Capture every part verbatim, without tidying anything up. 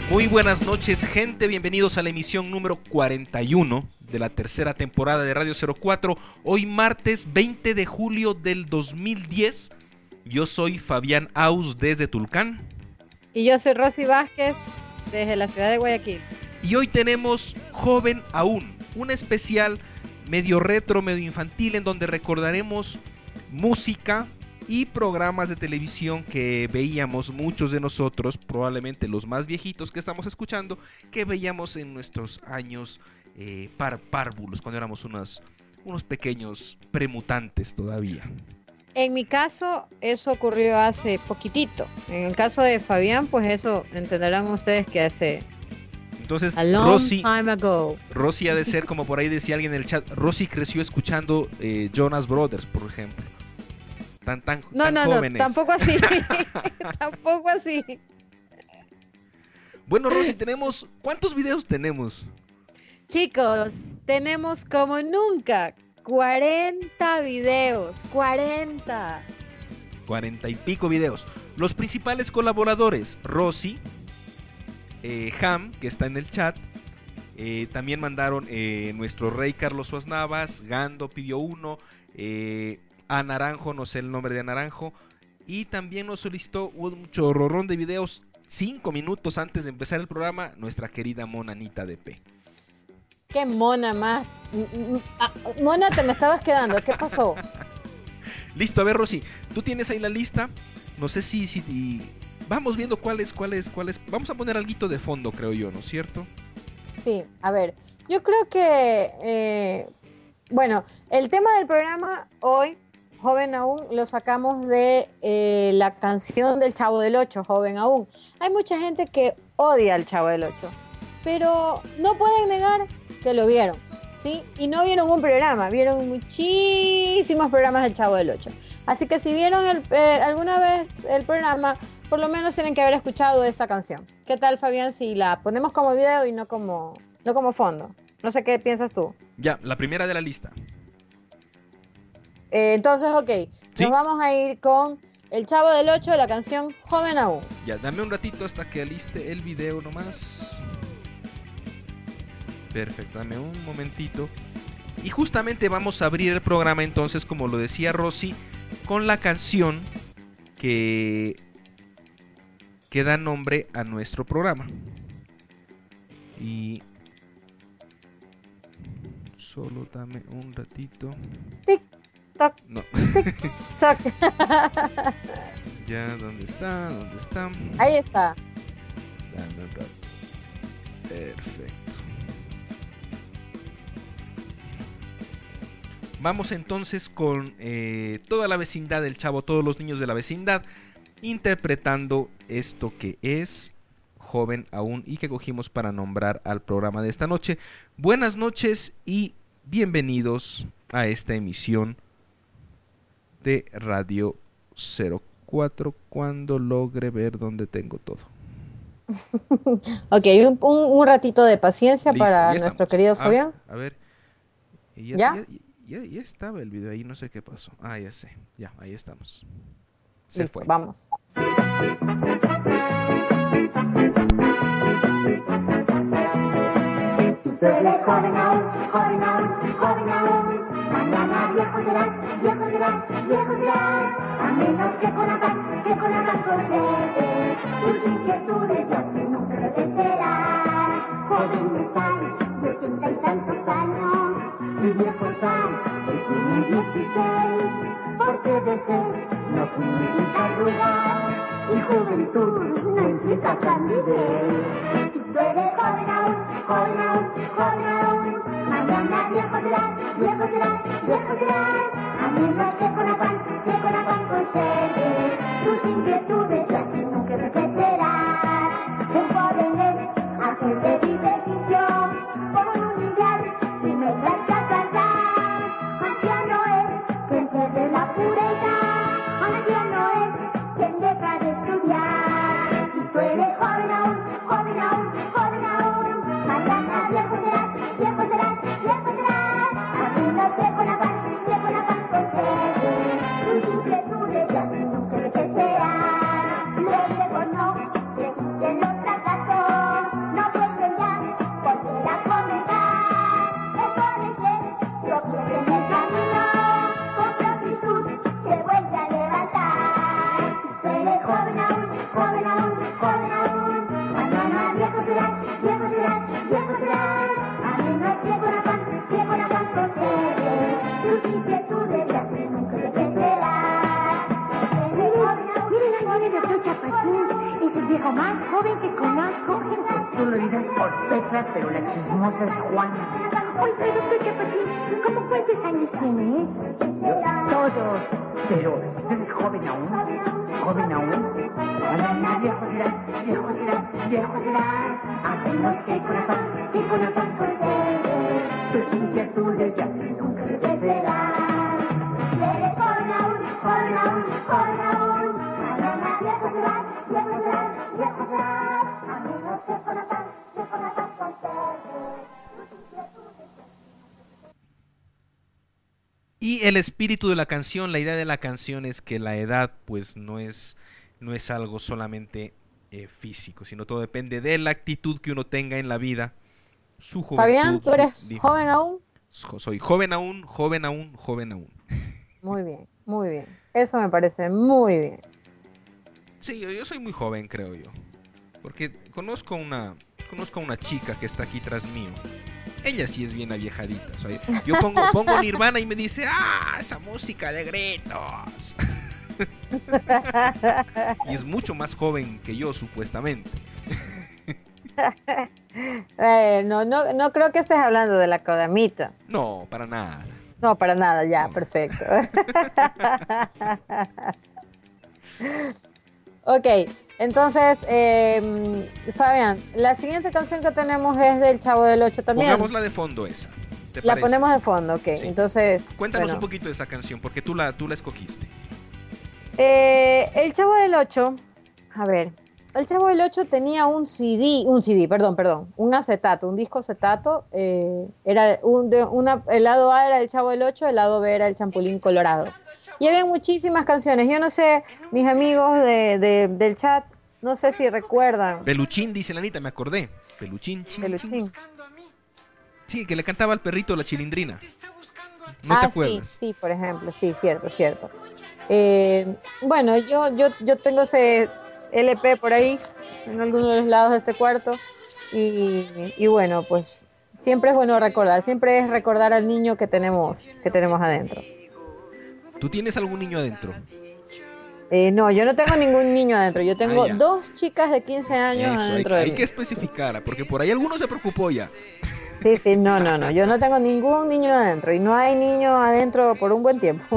Muy buenas noches, gente, bienvenidos a la emisión número cuarenta y uno de la tercera temporada de Radio cero cuatro. Hoy martes veinte de julio del dos mil diez. Yo soy Fabián Aus desde Tulcán. Y yo soy Rosy Vázquez desde la ciudad de Guayaquil. Y hoy tenemos Joven Aún, un especial medio retro, medio infantil, en donde recordaremos música y programas de televisión que veíamos muchos de nosotros, probablemente los más viejitos que estamos escuchando, que veíamos en nuestros años eh, par párvulos, cuando éramos unos, unos pequeños premutantes todavía. En mi caso, eso ocurrió hace poquitito. En el caso de Fabián, pues eso entenderán ustedes que hace Entonces, a long Rosy, time ago. Rosy ha de ser, como por ahí decía alguien en el chat, Rosy creció escuchando eh, Jonas Brothers, por ejemplo. Tan, tan, no, tan no, jóvenes. no, tampoco así. Tampoco así. Bueno, Rosy, tenemos... ¿Cuántos videos tenemos? Chicos, tenemos como nunca cuarenta videos. cuarenta. Cuarenta y pico videos. Los principales colaboradores, Rosy, eh, Ham, que está en el chat. Eh, también mandaron eh, nuestro rey Carlos Suaz Navas, Gando pidió uno, eh... a Naranjo, no sé el nombre de Naranjo, y también nos solicitó un chorrorón de videos cinco minutos antes de empezar el programa, nuestra querida Mona Anita D P. Qué mona más. Mona, te me estabas quedando, ¿qué pasó? Listo, a ver, Rosy, tú tienes ahí la lista, no sé si, si y vamos viendo cuáles, cuáles, cuáles, vamos a poner alguito de fondo, creo yo, ¿no es cierto? Sí, a ver, yo creo que, eh, bueno, el tema del programa hoy, Joven Aún, lo sacamos de eh, la canción del Chavo del Ocho, Joven Aún. Hay mucha gente que odia al Chavo del Ocho, pero no pueden negar que lo vieron, ¿sí? Y no vieron un programa, vieron muchísimos programas del Chavo del Ocho. Así que si vieron el, eh, alguna vez el programa, por lo menos tienen que haber escuchado esta canción. ¿Qué tal, Fabián, si la ponemos como video y no como, no como fondo? No sé qué piensas tú. Ya, la primera de la lista. Eh, entonces, ok, ¿Sí? Nos vamos a ir con El Chavo del Ocho, la canción Joven Aún. Ya, dame un ratito hasta que aliste el video nomás. Perfecto, dame un momentito. Y justamente vamos a abrir el programa entonces, como lo decía Rosy, con la canción que, que da nombre a nuestro programa. Y... solo dame un ratito. Tic, toc, no. tic, toc. Ya, ¿dónde está? ¿Dónde está? Ahí está. Dame un rato. Perfecto. Vamos entonces con eh, toda la vecindad del Chavo, todos los niños de la vecindad, interpretando esto que es Joven Aún y que cogimos para nombrar al programa de esta noche. Buenas noches y bienvenidos a esta emisión de Radio cero cuatro, cuando logre ver dónde tengo todo. Ok, un, un, un ratito de paciencia. Listo, para ya nuestro estamos. querido Ah, Fabián. a ver. Ya, ¿Ya? Ya, ya, ya estaba el video ahí, no sé qué pasó. Ah, ya sé. Ya, ahí estamos. Se Listo, fue. vamos. Tú eres joven aún, joven aún, joven aún. Mañana viejo serás, viejo serás, viejo serás. A menos que con afán, que con afán concede tus inquietudes y así nunca envejecerás. Joven me sale de ochenta y tantos años y viejo sale de cien y dieciséis. Porque de ser no significa arrugar y juventud no implica candidez. Si tú eres joven aún, joven aún, joven aún, mañana viejo serás, viejo serás, viejo serás. A menos que con afán, que con afán conserves tus inquietudes y así nunca envejecerás. Un joven es aquel que vive limpio, como en un lineal, sin metas que alcanzar. Anciano es quien pierde la pureza, anciano es quien deja de estudiar. Si tú eres joven aún, joven aún, joven aún, mañana viejo serás, viejo serás, viejo serás. Haciéndote con afán, que con afán concede tus inquietudes y así nunca envejecerás. Los viejos no resisten los fracasos, es el viejo más joven que conozco. Tú lo dirás por Petra, pero la chismosa es Juana. Oiga, doctor Chapatín, ¿cómo cuántos años tiene? Todos. Pero, ¿tú eres joven aún? ¿Joven aún? Mañana viejo serás, viejo serás, viejo serás. A menos que con afán, que con afán conserve tus inquietudes ya nunca envejecerás. Eres joven aún, joven aún, joven aún. Mañana viejo serás, viejo serás, viejo serás. A menos que con afán, que con afán conserve tus inquietudes. Y el espíritu de la canción, la idea de la canción es que la edad pues no es, no es algo solamente eh, físico, sino todo depende de la actitud que uno tenga en la vida. Su juventud, Fabián, ¿tú eres su- joven aún? Soy joven aún, joven aún, joven aún. Muy bien, muy bien. Eso me parece muy bien. Sí, yo, yo soy muy joven, creo yo. Porque conozco una, conozco a una chica que está aquí tras mío. Ella sí es bien aviejadita. O sea, yo pongo, pongo Nirvana y me dice, ¡ah! Esa música de gritos. Y es mucho más joven que yo, supuestamente. Eh, no, no, no creo que estés hablando de la Kodamita. No, para nada. No, para nada, ya, No. perfecto. Ok, entonces, eh, Fabián, la siguiente canción que tenemos es del Chavo del Ocho también. Pongámosla de fondo esa. ¿Te La parece? ponemos de fondo, ok. Sí. Entonces, Cuéntanos bueno. un poquito de esa canción, porque tú la, tú la escogiste. Eh, el Chavo del Ocho, a ver, el Chavo del Ocho tenía un C D, un C D, perdón, perdón, un acetato, un disco acetato, eh, era un, de, una, el lado A era el Chavo del Ocho, el lado B era el Champulín Colorado. Y había muchísimas canciones, yo no sé, mis amigos de, de- del chat, no sé si recuerdan. Peluchín, dice la Anita, me acordé. Peluchín, chin, chin. Peluchín. Sí, que le cantaba al perrito la chilindrina. ¿No Ah, te sí, acuerdas? sí, por ejemplo, sí, cierto, cierto. Eh, bueno, yo, yo, yo tengo ese L P por ahí, en alguno de los lados de este cuarto, y, y bueno, pues siempre es bueno recordar, siempre es recordar al niño que tenemos, que tenemos adentro. ¿Tú tienes algún niño adentro? Eh, no, yo no tengo ningún niño adentro, yo tengo Ah, ya. dos chicas de quince años Eso, hay, adentro de hay mí. que especificar, porque por ahí alguno se preocupó ya. Sí, sí, no, no, no, yo no tengo ningún niño adentro, y no hay niño adentro por un buen tiempo.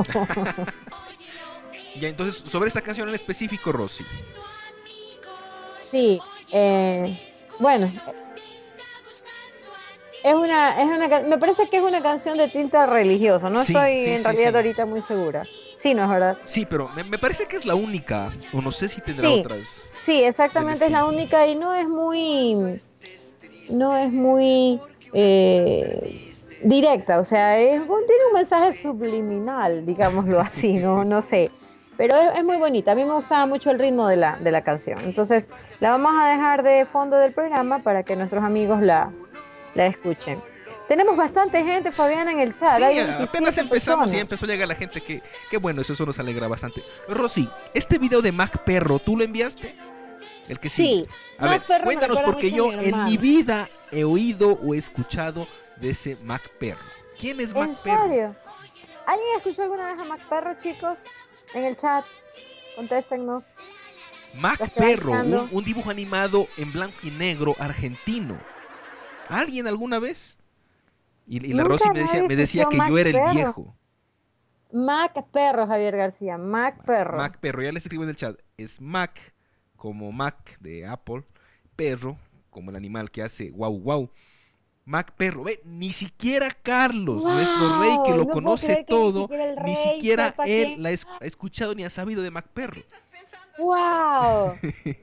Ya, entonces, sobre esta canción en específico, Rosy. Sí, eh, bueno, es una, es una, ca- me parece que es una canción de tinte religioso, no Sí, estoy sí, en sí, realidad sí. ahorita muy segura. Sí, ¿no es verdad? Sí, pero me, me parece que es la única, o no sé si tendrá Sí. otras. Sí, exactamente, es la estilo. única y no es muy, no es muy eh, directa, o sea, es, tiene un mensaje subliminal, digámoslo así, no, no sé. Pero es, es muy bonita, a mí me gustaba mucho el ritmo de la, de la canción. Entonces, la vamos a dejar de fondo del programa para que nuestros amigos la, la escuchen. Tenemos bastante gente, Fabiana, en el chat. Sí, hay apenas veintisiete empezamos y personas. empezó a llegar la gente. Que, qué bueno, eso, eso nos alegra bastante. Rosy, este video de Mac Perro, ¿tú lo enviaste? El que sí. Sí, A Mac ver, Perro me cuéntanos, recuerda porque mucho a yo mi en mi hermano. vida he oído o he escuchado de ese Mac Perro. ¿Quién es Mac ¿En Perro? serio? ¿Alguien escuchó alguna vez a Mac Perro, chicos? En el chat, contéstennos. Mac Los que van Perro, llegando. un, un dibujo animado en blanco y negro argentino. ¿Alguien alguna vez? Y, y la Nunca Rosy me decía, nadie me decía que escuchó yo Mac era el Perro. viejo. Mac Perro, Javier García, Mac Perro. Mac Perro, ya les escribo en el chat. Es Mac, como Mac de Apple. Perro, como el animal que hace wow wow. Mac Perro, ve, ni siquiera Carlos, ¡Wow! nuestro rey que lo No puedo conoce creer que ni todo, siquiera el ni rey siquiera sepa él quién- la es- ha escuchado ni ha sabido de Mac Perro. ¡Wow!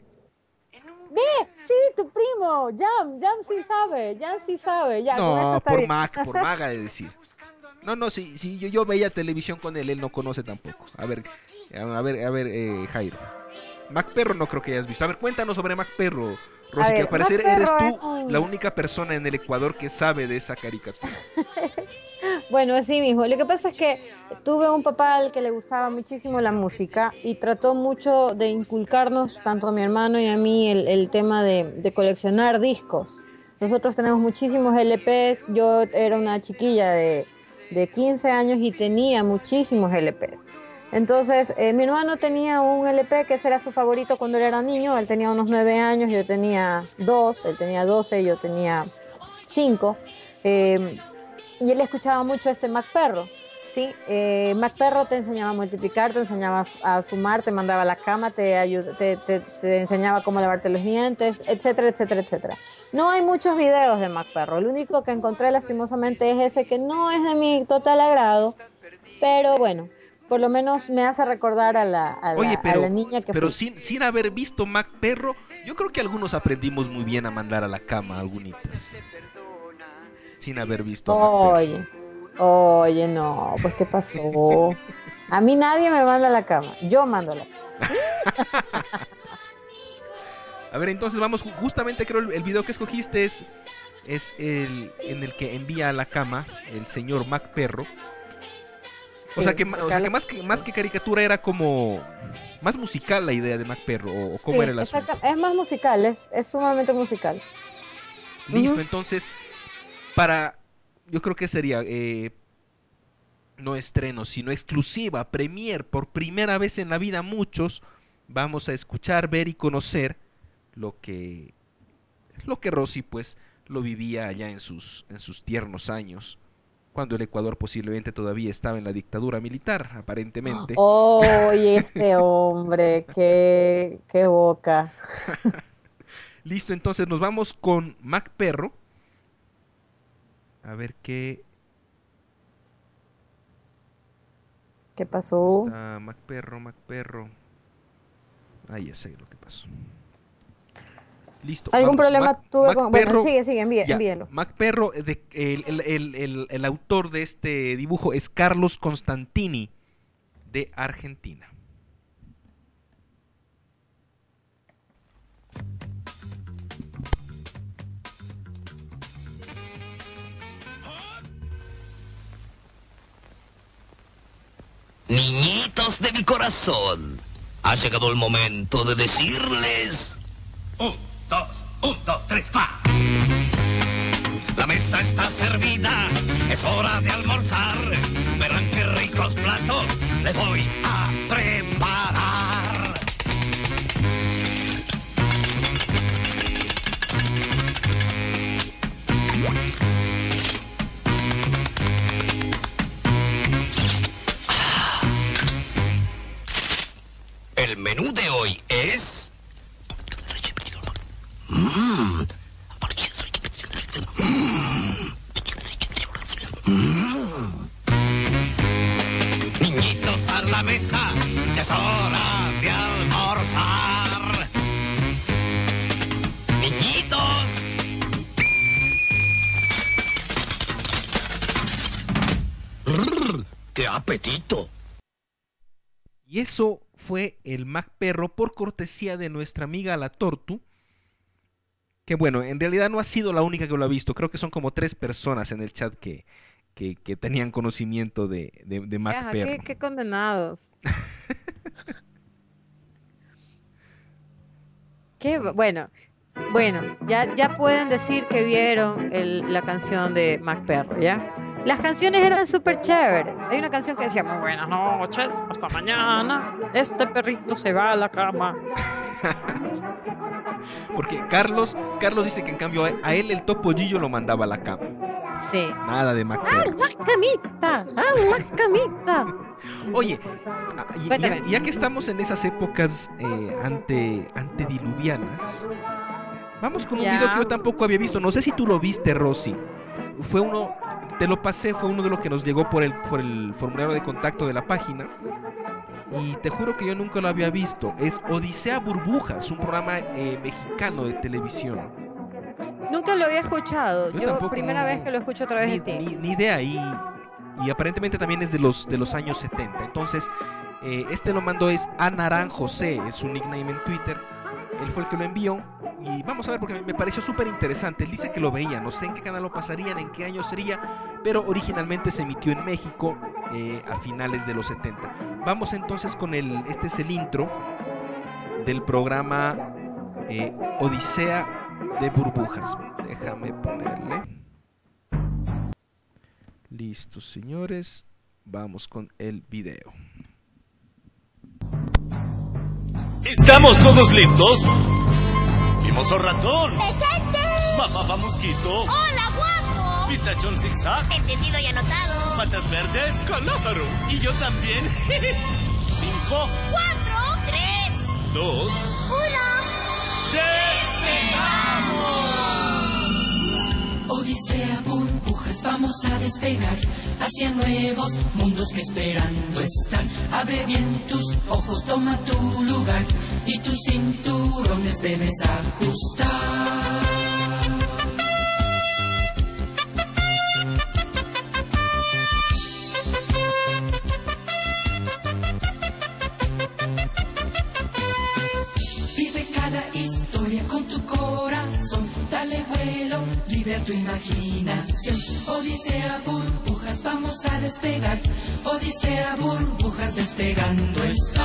Ve, sí, tu primo, Jam, Jam sí sabe, Jam sí sabe, ya, con eso No, está por bien. Mac, por Maga de decir. No, no, si, si yo, yo veía televisión con él, él no conoce tampoco. A ver, a ver, a ver, eh, Jairo. Mac Perro no creo que hayas visto. A ver, cuéntanos sobre Mac Perro, Rosy, ver, que al parecer Mac eres Perro tú es un- la única persona en el Ecuador que sabe de esa caricatura. Bueno, así mismo. Lo que pasa es que tuve un papá al que le gustaba muchísimo la música y trató mucho de inculcarnos, tanto a mi hermano y a mí, el, el tema de, de coleccionar discos. Nosotros tenemos muchísimos L Pes. Yo era una chiquilla de, de quince años y tenía muchísimos L Pes. Entonces, eh, mi hermano tenía un L P que ese era su favorito cuando él era niño. Él tenía unos nueve años, yo tenía dos, él tenía doce, yo tenía cinco. Eh, y él escuchaba mucho este Mac Perro, ¿sí? Eh, Mac Perro te enseñaba a multiplicar, te enseñaba a sumar, te mandaba a la cama, te, ayud- te, te, te enseñaba cómo lavarte los dientes, etcétera, etcétera, etcétera. No hay muchos videos de Mac Perro. El único que encontré lastimosamente es ese que no es de mi total agrado, pero bueno, por lo menos me hace recordar a la, a la, Oye, a la pero, niña que pero fui. sin, sin haber visto Mac Perro, yo creo que algunos aprendimos muy bien a mandar a la cama, algunitas. Sin haber visto a Mac Perro. Oye, oye, no, pues ¿qué pasó? A mí nadie me manda a la cama, yo mando a la cama. A ver, entonces vamos, ju- justamente creo el, el video que escogiste es, es el en el que envía a la cama el señor Mac Perro. O Sí, sea que, ma- o sea acá que lo- más que más que caricatura era como más musical la idea de Mac Perro, o, o cómo Sí, era el asunto. exacto, es más musical, es, es sumamente musical. Listo, Ujú. entonces, para, yo creo que sería eh, no estreno, sino exclusiva, premier, por primera vez en la vida muchos, vamos a escuchar, ver y conocer lo que, lo que Rosy pues lo vivía allá en sus, en sus tiernos años, cuando el Ecuador posiblemente todavía estaba en la dictadura militar, aparentemente. Oye, este hombre, qué, qué boca. Listo, entonces nos vamos con Mac Perro. A ver qué ¿Qué pasó? está Mac Perro, Mac Perro. Ahí ya sé lo que pasó. Listo, ¿Algún vamos. problema Mac, tuve Mac con...? Perro, Bueno, sigue, sigue, envíe, ya, envíelo. Mac Perro, de- el, el- el- el- el autor de este dibujo es Carlos Constantini, de Argentina. Niñitos de mi corazón, ha llegado el momento de decirles... Un, dos, un, dos, tres, va. La mesa está servida, es hora de almorzar. Verán qué ricos platos les voy a preparar. El menú de hoy es... Mm. Mm. Niñitos a la mesa, ya es hora de almorzar. Niñitos. Mm, ¡Qué apetito! Y eso fue el Mac Perro por cortesía de nuestra amiga la Tortu. Que bueno, en realidad no ha sido la única que lo ha visto. Creo que son como tres personas en el chat que, que, que tenían conocimiento de, de, de Mac Ajá, Perro. qué, qué condenados. Qué, bu- bueno, bueno, ya, ya pueden decir que vieron el- la canción de Mac Perro, ¿ya? Las canciones eran súper chéveres. Hay una canción que decía, muy buenas noches, hasta mañana. Este perrito se va a la cama. Porque Carlos, Carlos dice que en cambio a, a él el topollillo lo mandaba a la cama. Sí. Nada de Mac ¡A Perro. la camita! ¡A la camita! Oye, ah, y- Cuéntame. ya, ya que estamos en esas épocas eh, ante, antediluvianas, vamos con un Ya. video que yo tampoco había visto. No sé si tú lo viste, Rosy. Fue uno, te lo pasé, fue uno de los que nos llegó por el, por el formulario de contacto de la página. Y te juro que yo nunca lo había visto. Es Odisea Burbujas, un programa eh, mexicano de televisión. Nunca lo había escuchado. Yo Yo, tampoco, primera no. vez que lo escucho a través Ni, de ti. ni- ni idea. Y, y aparentemente también es de los, de los años setenta. Entonces, eh, este lo mandó es A Naran José, es un nickname en Twitter. Él fue el que lo envió. Y vamos a ver porque me, me pareció súper interesante. Él dice que lo veía, no sé en qué canal lo pasarían, en qué año sería, pero originalmente se emitió en México eh, a finales de los setenta. Vamos entonces con el, este es el intro del programa eh, Odisea de Burbujas. Déjame ponerle. Listo, señores. Vamos con el video. ¿Estamos todos listos? ¡Mimoso ratón! ¡Presente! ¡Mamá mosquito! ¡Hola, guapo! ¿Pistachón zigzag? Entendido y anotado. ¿Patas verdes? ¡Calámaro! ¿Y yo también? ¿Cinco? ¡Cuatro! ¡Tres! ¿Dos? ¡Uno! ¡Despegamos! Odisea, burbujas, vamos a despegar hacia nuevos mundos que esperando están. Abre bien tus ojos, toma tu lugar y tus cinturones debes ajustar. Vive cada historia con tu corazón, dale vuelo, libre a tu imaginación. Odisea, burbujas, vamos a despegar. Odisea, burbujas, despegando está.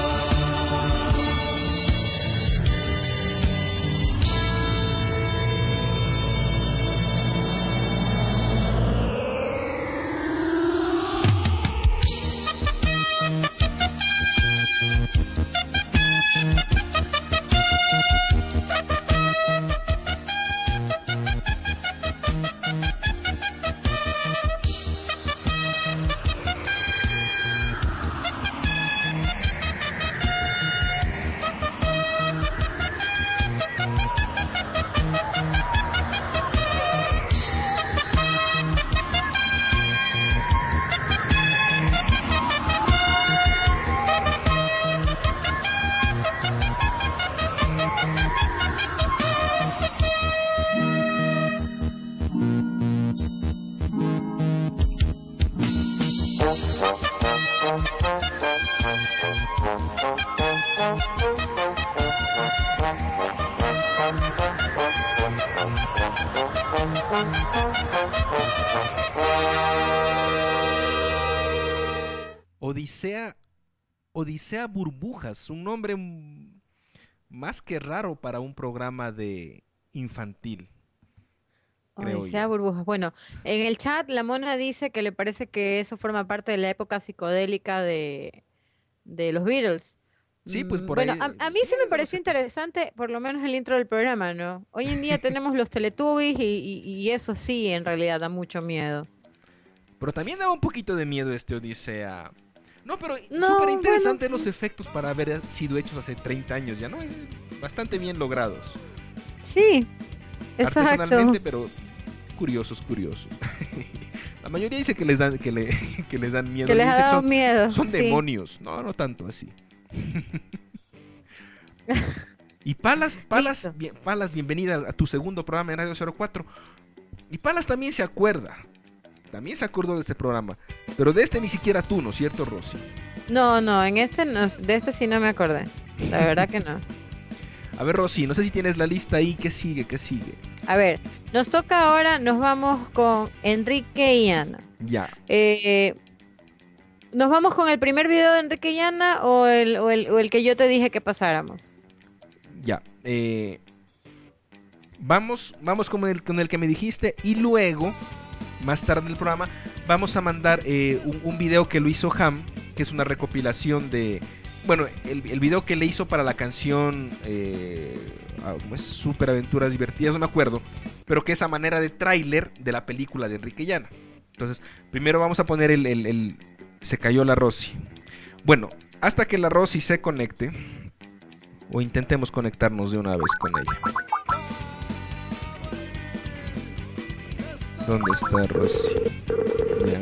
Odisea, Odisea Burbujas, un nombre mm, más que raro para un programa de infantil, creo Odisea yo. burbujas. Bueno, en el chat la mona dice que le parece que eso forma parte de la época psicodélica de, de los Beatles. Sí, pues Mm, por Bueno, ahí, a, a mí sí, sí me es de los pareció setenta. interesante, por lo menos el intro del programa, ¿no? Hoy en día tenemos los Teletubbies y, y- y eso sí, en realidad da mucho miedo. Pero también daba un poquito de miedo este Odisea. No, pero No, súper bueno, interesante los efectos para haber sido hechos hace treinta años ya, ¿no? Eh, Bastante bien logrados. sí, exacto. Artesanalmente, pero curiosos, curiosos. La mayoría dice que les dan, que le, que les dan miedo. Que les Dice ha que dado son, miedo. son sí. demonios. No, no tanto así. Y Palas, Palas, Listo. bien- Palas, bienvenida a tu segundo programa en Radio cero cuatro. Y Palas también se acuerda. También se acordó de este programa. Pero de este ni siquiera tú, ¿no es cierto, Rosy? No, no, en este no, de este sí no me acordé. La verdad que no. A ver, Rosy, no sé si tienes la lista ahí. ¿Qué sigue? ¿Qué sigue? A ver, nos toca ahora, nos vamos con Enrique y Ana. Ya. Eh, ¿Nos vamos con el primer video de Enrique y Ana o el, o el, o el que yo te dije que pasáramos? Ya. eh, vamos vamos con el, con el que me dijiste. Y luego, más tarde en el programa, vamos a mandar eh, un, un video que lo hizo Ham, que es una recopilación de... Bueno, el, el video que le hizo para la canción eh, ah, ¿cómo es? Super Aventuras Divertidas, no me acuerdo, pero que es a manera de tráiler de la película de Enrique y Ana. Entonces, primero vamos a poner el, el- el- Se cayó la Rosy. Bueno, hasta que la Rosy se conecte, o intentemos conectarnos de una vez con ella. ¿Dónde está Rosy? Ya.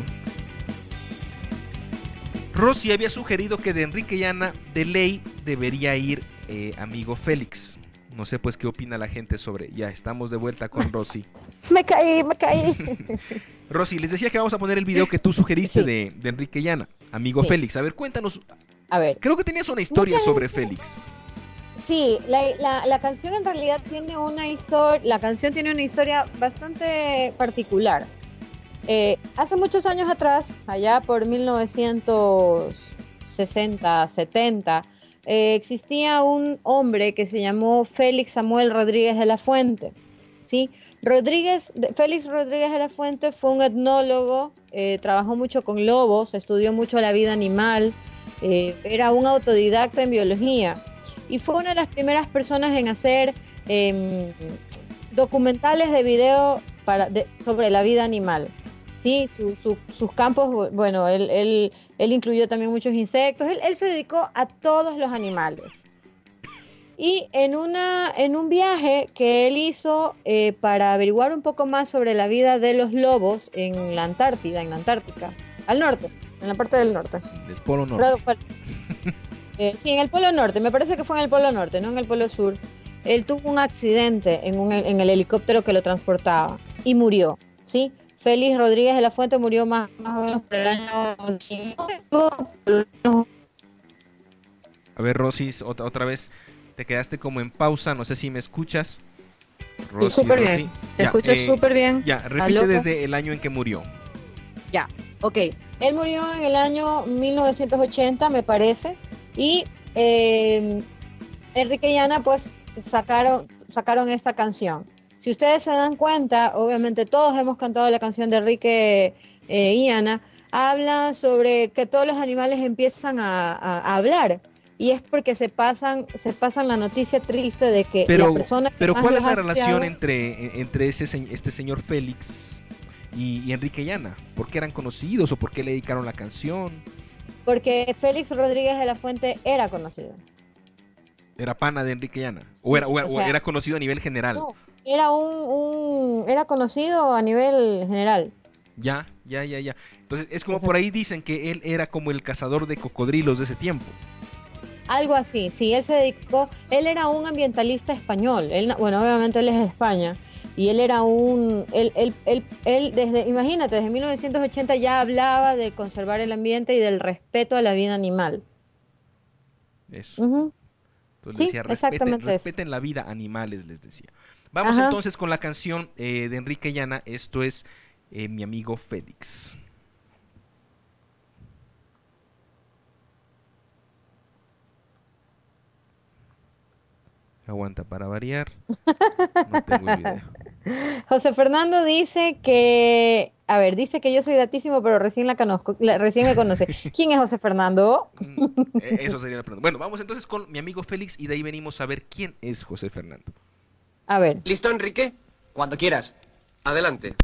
Rosy había sugerido que de Enrique y Ana de ley debería ir eh, amigo Félix. No sé pues qué opina la gente sobre... Ya, estamos de vuelta con Rosy. Me caí, me caí. Rosy, les decía que vamos a poner el video que tú sugeriste Sí. de, de Enrique y Ana, amigo Sí. Félix. A ver, cuéntanos. A ver, Creo que tenías una historia Mucha sobre gente- Félix. sí, la, la- la canción en realidad tiene una historia, la canción tiene una historia bastante particular. Eh, hace muchos años atrás, allá por mil novecientos sesenta, setenta, eh, existía un hombre que se llamó Félix Samuel Rodríguez de la Fuente, ¿sí? Rodríguez, de- Félix Rodríguez de la Fuente fue un etnólogo, eh, trabajó mucho con lobos, estudió mucho la vida animal, eh, era un autodidacta en biología. y fue una de las primeras personas en hacer eh, documentales de video para, de, sobre la vida animal. Sí, su, su, sus campos, bueno, él, él, él incluyó también muchos insectos, él, él se dedicó a todos los animales. Y en, una, en un viaje que él hizo eh, para averiguar un poco más sobre la vida de los lobos en la Antártida, en la Antártica, al norte, en la parte del norte. Del Polo Norte. Pero, eh, sí, en el Polo Norte, me parece que fue en el Polo Norte, no en el Polo Sur. Él tuvo un accidente en, un, en el helicóptero que lo transportaba y murió, ¿sí? Félix Rodríguez de la Fuente murió más, más o menos por el año... A ver, Rosy, otra, otra vez te quedaste como en pausa, no sé si me escuchas. Rosy, sí, súper Rosy. bien, te Ya, escuchas eh, súper bien. Ya, repite desde el año en que murió. Ya, ok. Él murió en el año mil novecientos ochenta, me parece, y eh, Enrique y Ana pues sacaron, sacaron esta canción. Si ustedes se dan cuenta, obviamente todos hemos cantado la canción de Enrique eh, y Ana, habla sobre que todos los animales empiezan a, a, a hablar. Y es porque se pasan, se pasan la noticia triste de que Pero, la persona que pero más ¿cuál los es la ha relación estudiado- entre, entre ese, se- este señor Félix y, y Enrique y Ana? ¿Por qué eran conocidos o por qué le dedicaron la canción? Porque Félix Rodríguez de la Fuente era conocido. ¿Era pana de Enrique y Ana? Sí, ¿O, era, o era- o o sea, era conocido a nivel general? No, era un, un- era conocido a nivel general. Ya, ya, ya, ya. Entonces es como Exacto. por ahí dicen que él era como el cazador de cocodrilos de ese tiempo. Algo así, sí, él se dedicó, él era un ambientalista español, él, na- bueno, obviamente él es de España, y él era un, él, él, él, él desde, imagínate, desde mil novecientos ochenta ya hablaba de conservar el ambiente y del respeto a la vida animal. Eso. Ujú. Entonces Sí, decía, respeten, exactamente eso. respeten la vida, animales, les decía. Vamos Ajá. entonces con la canción eh, de Enrique y Ana, esto es eh, Mi amigo Félix. Aguanta para variar. No tengo el video. José Fernando dice que, a ver, dice que yo soy datísimo, pero recién la conozco, la- recién me conoce. ¿Quién es José Fernando? Mm, eh, Eso sería la pregunta. Bueno, vamos entonces con mi amigo Félix y de ahí venimos a ver quién es José Fernando. A ver. ¿Listo, Enrique? Cuando quieras. Adelante.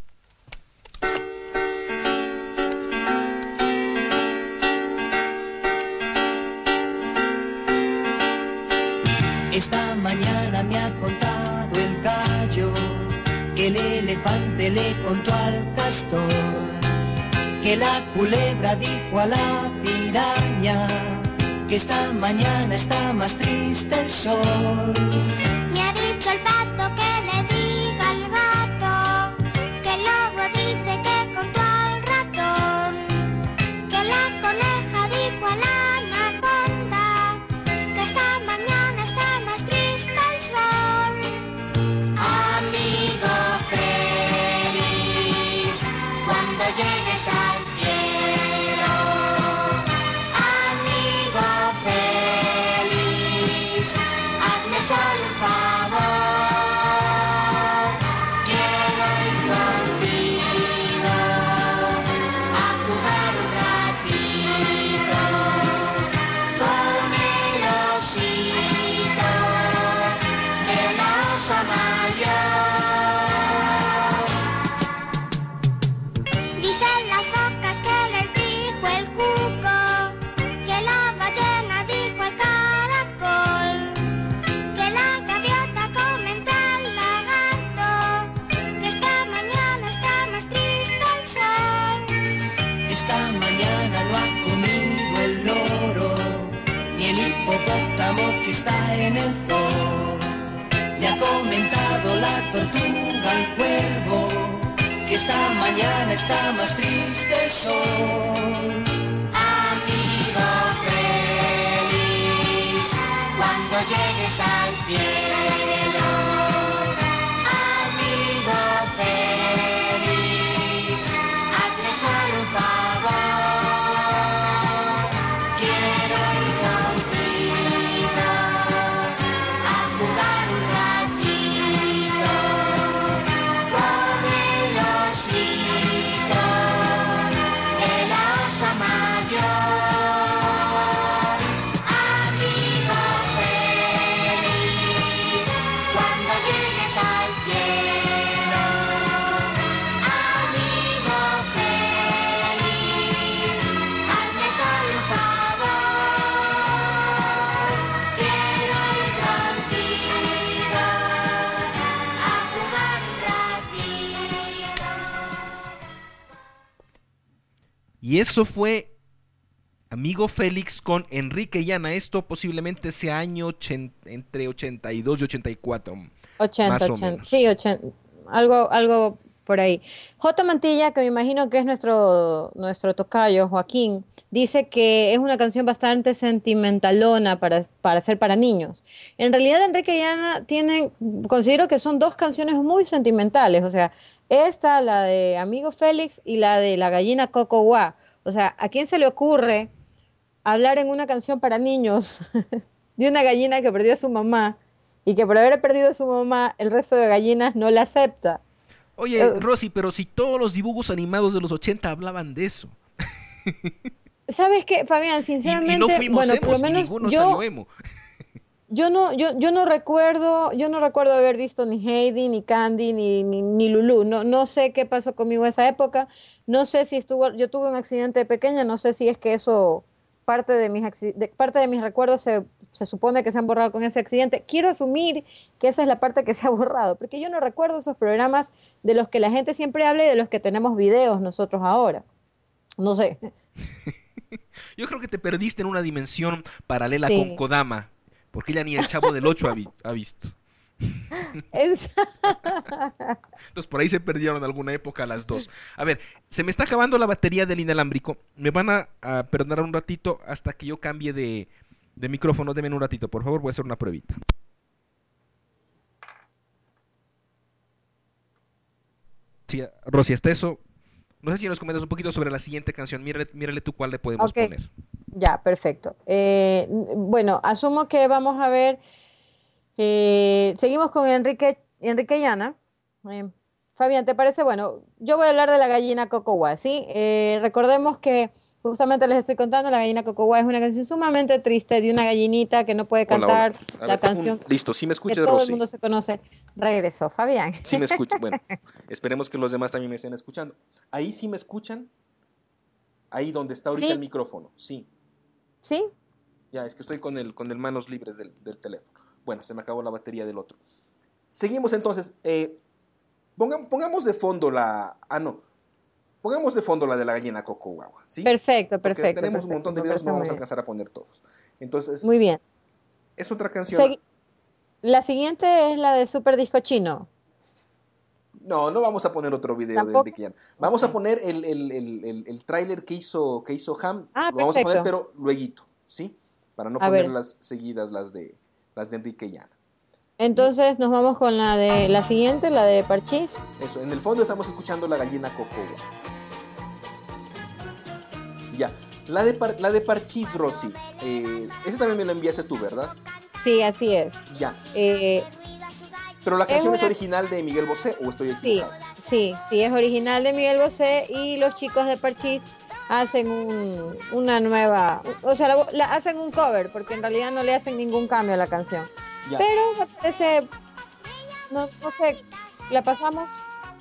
Esta mañana me ha contado el gallo que el elefante le contó al castor, que la culebra dijo a la piraña que esta mañana está más triste el sol. Me ha dicho el pato que le diga al gato, que el lobo dice que contó al ratón, que la coneja dijo a la anaconda, que esta mañana está más triste el sol. Amigo feliz, cuando llegues al cielo, amigo feliz, hazme solo un favor, quiero ir contigo a jugar un ratito con el osito de la osa mayor. Dicen las focas que les dijo el cuco, que la ballena dijo al caracol, que la gaviota comentó al lagarto, que esta mañana está más triste el sol. Esta mañana no ha comido el loro, ni el hipopótamo que está en el zoo. Me ha comentado la tortuga al cuervo, que esta mañana está más triste el sol. Amigo feliz, cuando llegues al cielo, amigo feliz, hazme solo un favor, quiero ir contigo a jugar un ratito con el osito de la osa mayor. Amigo feliz, Y eso fue Amigo Félix con Enrique y Ana. Esto posiblemente sea año ochenta, entre ochenta y dos y ochenta y cuatro. ochenta, más o ochenta. menos. Sí, ochenta. Algo, algo por ahí. J. Mantilla, que me imagino que es nuestro, nuestro tocayo, Joaquín, dice que es una canción bastante sentimentalona para, para ser para niños. En realidad, Enrique y Ana tienen, considero que son dos canciones muy sentimentales. O sea, esta, la de Amigo Félix, y la de La Gallina Coco Guá. O sea, ¿a quién se le ocurre hablar en una canción para niños de una gallina que perdió a su mamá y que por haber perdido a su mamá el resto de gallinas no la acepta? Oye, Uh, Rosy, pero si todos los dibujos animados de los ochenta hablaban de eso. ¿Sabes qué, Fabián? Y, Sinceramente, y no fuimos bueno, emos, por lo y menos ninguno yo, salió emo. yo no, yo, yo no recuerdo, yo no recuerdo haber visto ni Heidi, ni Candy, ni, ni, ni Lulú. No, no sé qué pasó conmigo en esa época. No sé si estuvo, yo tuve un accidente de pequeña, no sé si es que eso, parte de mis, acci- de, parte de mis recuerdos se, se supone que se han borrado con ese accidente. Quiero asumir que esa es la parte que se ha borrado, porque yo no recuerdo esos programas de los que la gente siempre habla y de los que tenemos videos nosotros ahora. No sé. Yo creo que te perdiste en una dimensión paralela con Sí. Kodama, porque ella ni el Chavo del ocho ha, vi- ha visto. Es- Entonces por ahí se perdieron alguna época las dos. A ver, se me está acabando la batería del inalámbrico. Me van a, a perdonar un ratito hasta que yo cambie de, de micrófono. Denme un ratito, por favor, voy a hacer una pruebita. Sí, Rosy, hasta eso. No sé si nos comentas un poquito sobre la siguiente canción. Mírale, mírale tú cuál le podemos Ok. poner. Ya, perfecto. Eh, n- bueno, asumo que vamos a ver, eh, seguimos con Enrique, Enrique y Ana. Eh, Fabián, ¿te parece? Bueno, yo voy a hablar de la gallina Coco Guá, ¿sí? Eh, recordemos que justamente les estoy contando, la gallina Coco Guá es una canción sumamente triste de una gallinita que no puede Hola, hola. cantar A la ver, canción un- listo, ¿sí me que escuchas, todo el Rosy? mundo se conoce. Regresó, Fabián. Sí me escuchan. Bueno, esperemos que los demás también me estén escuchando. ¿Ahí sí me escuchan? Ahí donde está ahorita Sí. el micrófono. Sí. ¿Sí? Ya, es que estoy con el, con el manos libres del, del teléfono. Bueno, se me acabó la batería del otro. Seguimos entonces. Eh, pongam- pongamos de fondo la... Ah, no. Pongamos de fondo la de la gallina Coco Guagua. ¿Sí? Perfecto, Porque perfecto. tenemos un perfecto, montón de me videos, parece no muy vamos a bien. alcanzar a poner todos. Entonces, Muy bien. es otra canción. Segui- la siguiente es la de Super Disco Chino. No, no vamos a poner otro video de ¿Tampoco? Enrique Llana. Vamos Ok. a poner el, el, el, el, el tráiler que hizo, que hizo Ham. Ah, Lo vamos a poner, perfecto. pero lueguito, ¿sí? Para no A ver. ponerlas seguidas las de, las de Enrique Llana. Entonces nos vamos con la de la siguiente, la de Parchís. Eso, en el fondo estamos escuchando la gallina Cocoa. Ya, la de, par- la de Parchís, Rosy. Eh, ese también me lo enviaste tú, ¿verdad? Sí, así es. Ya. Eh, Pero la Es canción es, una- original de Miguel Bosé o estoy sí, equivocado. sí, sí, es original de Miguel Bosé y los chicos de Parchís hacen un- una nueva, o sea, la, la- hacen un cover porque en realidad no le hacen ningún cambio a la canción. Ya. Pero me parece, no, no sé, la pasamos.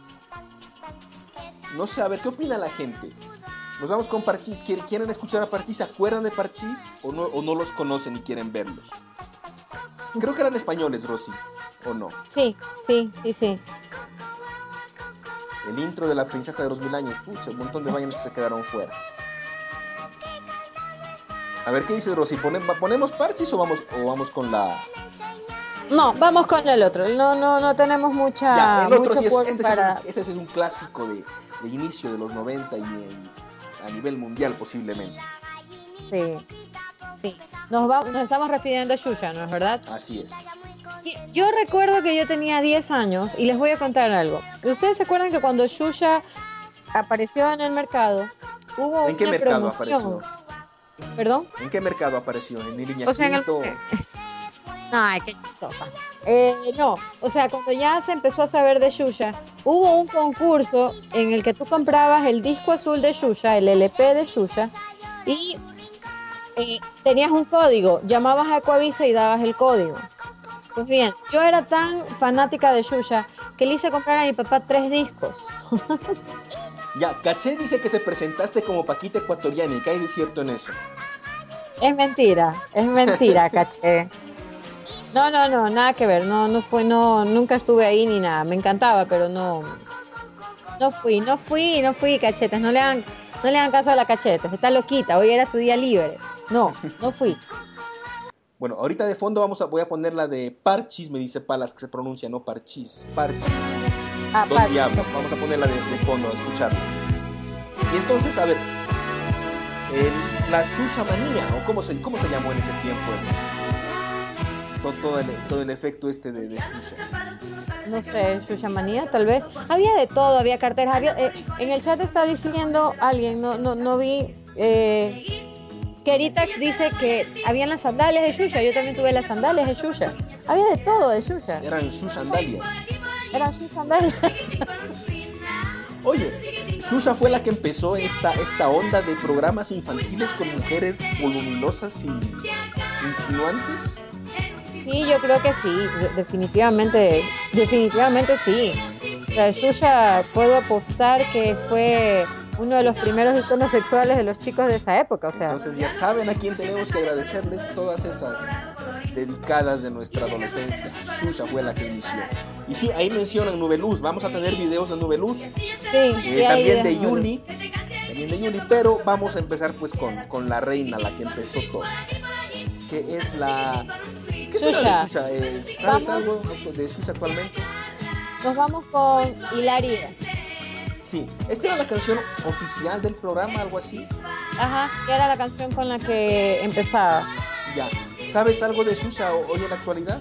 No sé, a ver, ¿qué opina la gente? Nos vamos con Parchís. ¿Quieren, quieren escuchar a Parchís? ¿Se acuerdan de Parchís? ¿O no, ¿O no los conocen y quieren verlos? Creo que eran españoles, Rosy. ¿O no? Sí, sí, sí, sí. El intro de La Princesa de los Mil Años. Pucha, un montón de vainas que se quedaron fuera. A ver, ¿qué dices, Rosy? ¿Pone- ¿Ponemos Parchís o vamos, o vamos con la...? No, vamos con el otro. No, no, no tenemos mucha, Ya, el otro mucho sí es, quórum este, sí es para. un, este sí es un clásico de, de inicio de los noventa y en- a nivel mundial posiblemente. Sí, sí. Nos, va- nos estamos refiriendo a Xuxa, ¿no es verdad? Así es. Yo recuerdo que yo tenía diez años y les voy a contar algo. ¿Ustedes se acuerdan que cuando Xuxa apareció en el mercado, hubo ¿En qué una mercado promoción? apareció? ¿Perdón? ¿En qué mercado apareció? ¿En Niña O sea, en el- Quinto? Ay, qué chistosa. Eh, no, o sea, cuando ya se empezó a saber de Xuxa, hubo un concurso en el que tú comprabas el disco azul de Xuxa, el L P de Xuxa, y eh, tenías un código, llamabas a Ecuavisa y dabas el código. Pues bien, yo era tan fanática de Xuxa que le hice comprar a mi papá tres discos. Ya, Caché dice que te presentaste como Paquita ecuatoriana y que hay de cierto en eso. Es mentira, es mentira, caché. No, no, no, nada que ver, no, no fue, no, nunca estuve ahí ni nada, me encantaba, pero no, no fui, no fui, no fui, cachetes, no le hagan, no le hagan caso a la Cachetes, está loquita, hoy era su día libre. No, no fui. Bueno, ahorita de fondo vamos a, voy a poner la de Parchis, me dice Palas que se pronuncia, no Parchis, Parchis. Ah, Don Parchis, Diablo, ok. vamos a ponerla de, de fondo a escucharla. Y entonces, a ver, el- la Xuxa manía, o cómo se, cómo se llamó en ese tiempo, el- todo, todo, el, todo el efecto este de, de Xuxa. No sé, Xuxa manía, tal vez. Había de todo, había carteras, había, eh, en el chat está diciendo alguien, no, no, no vi, eh, Keritax dice que habían las sandalias de Xuxa, yo también tuve las sandalias de Xuxa. Había de todo de Xuxa, Eran sus sandalias. eran sus sandalias. Oye, Xuxa fue la que empezó esta, esta onda de programas infantiles con mujeres voluminosas y insinuantes. Sí, yo creo que sí, de- definitivamente, definitivamente sí. O sea, Xuxa, puedo apostar que fue uno de los primeros iconos sexuales de los chicos de esa época, o sea. Entonces ya saben a quién tenemos que agradecerles todas esas dedicadas de nuestra adolescencia. Xuxa fue la que inició. Y sí, ahí mencionan Nubeluz, vamos a tener videos de Nubeluz, Sí, eh, sí hay también de ideas nuevas. Yuli, también de Yuli, pero vamos a empezar pues con, con la reina, la que empezó todo, que es la... ¿Qué será de Xuxa. Xuxa? Eh, ¿Sabes Vamos. algo de Xuxa actualmente? Nos vamos con Hilaria. Sí, esta era la canción oficial del programa, algo así. Ajá, sí, era la canción con la que empezaba. Ya, ¿sabes algo de Xuxa ho- hoy en la actualidad?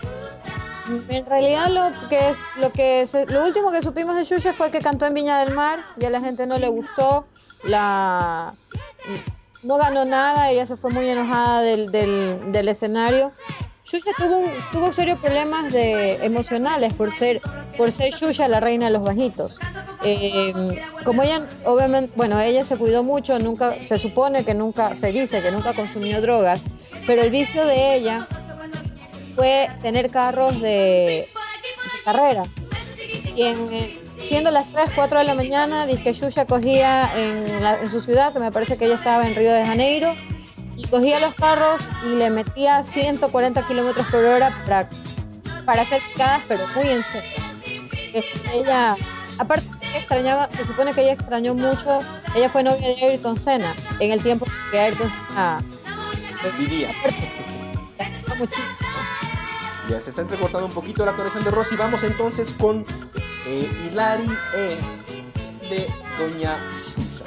En realidad lo que es lo que se- lo último que supimos de Xuxa fue que cantó en Viña del Mar y a la gente no le gustó, la no ganó nada, ella se fue muy enojada del, del, del escenario. Xuxa tuvo un- tuvo serios problemas de emocionales por ser por ser Xuxa la reina de los bajitos. Eh, como ella obviamente, bueno, ella se cuidó mucho, nunca se supone que nunca se dice que nunca consumió drogas, pero el vicio de ella fue tener carros de, de carrera. Y en, eh, siendo las tres, cuatro de la mañana, dice que Xuxa cogía en, la- en su ciudad, que me parece que ella estaba en Río de Janeiro, y cogía los carros y le metía ciento cuarenta kilómetros por hora para, para hacer picadas, pero muy en serio. Que Ella, aparte que ella extrañaba, se supone que ella extrañó mucho, ella fue novia de Ayrton Senna, en el tiempo que Ayrton Senna eh, Vivía. la extrañó muchísimo. Ya se está entrecortando un poquito la conexión de Rosy. Vamos entonces con eh, Hilari E de Doña Xuxa.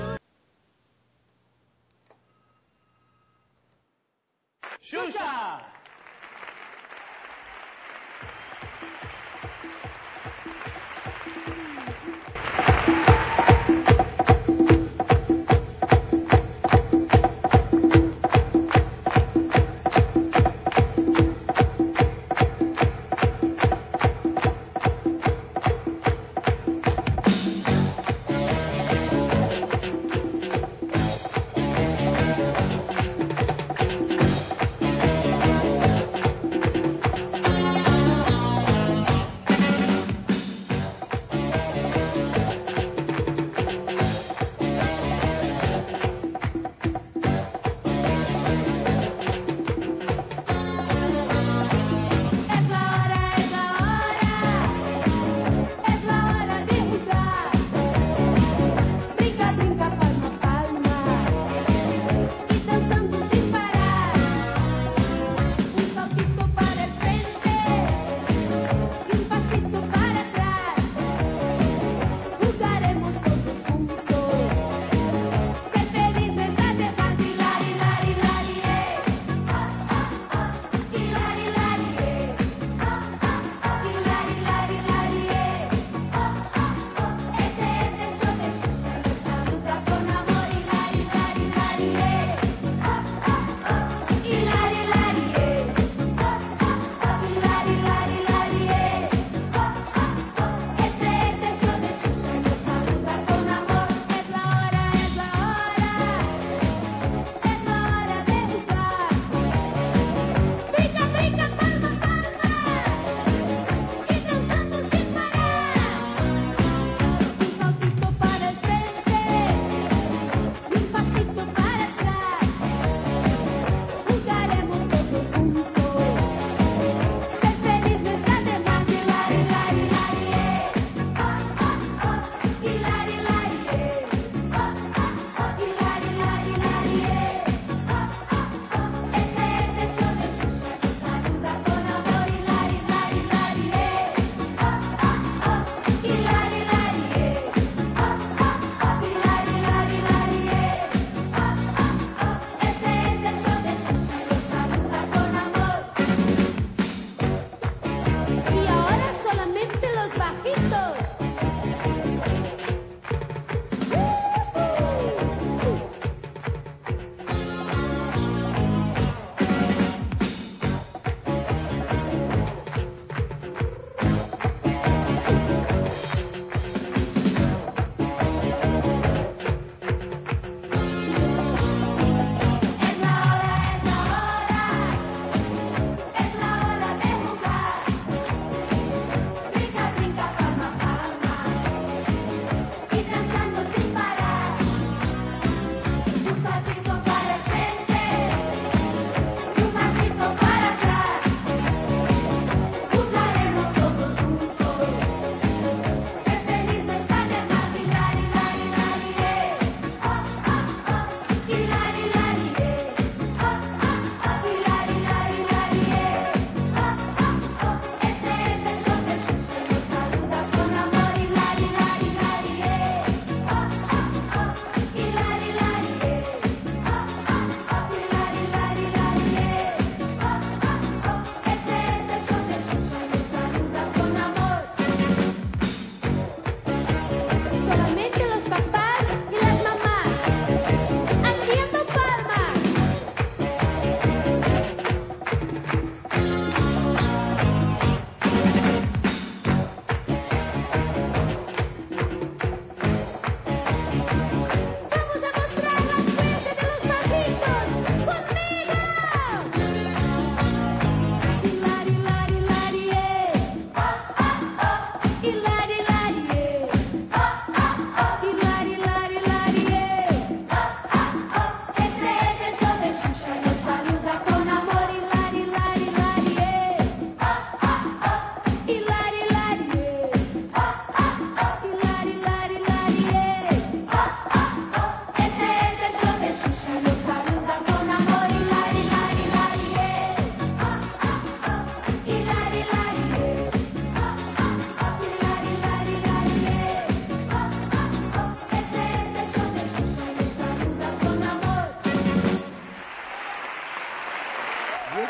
¡Xuxa! Xuxa,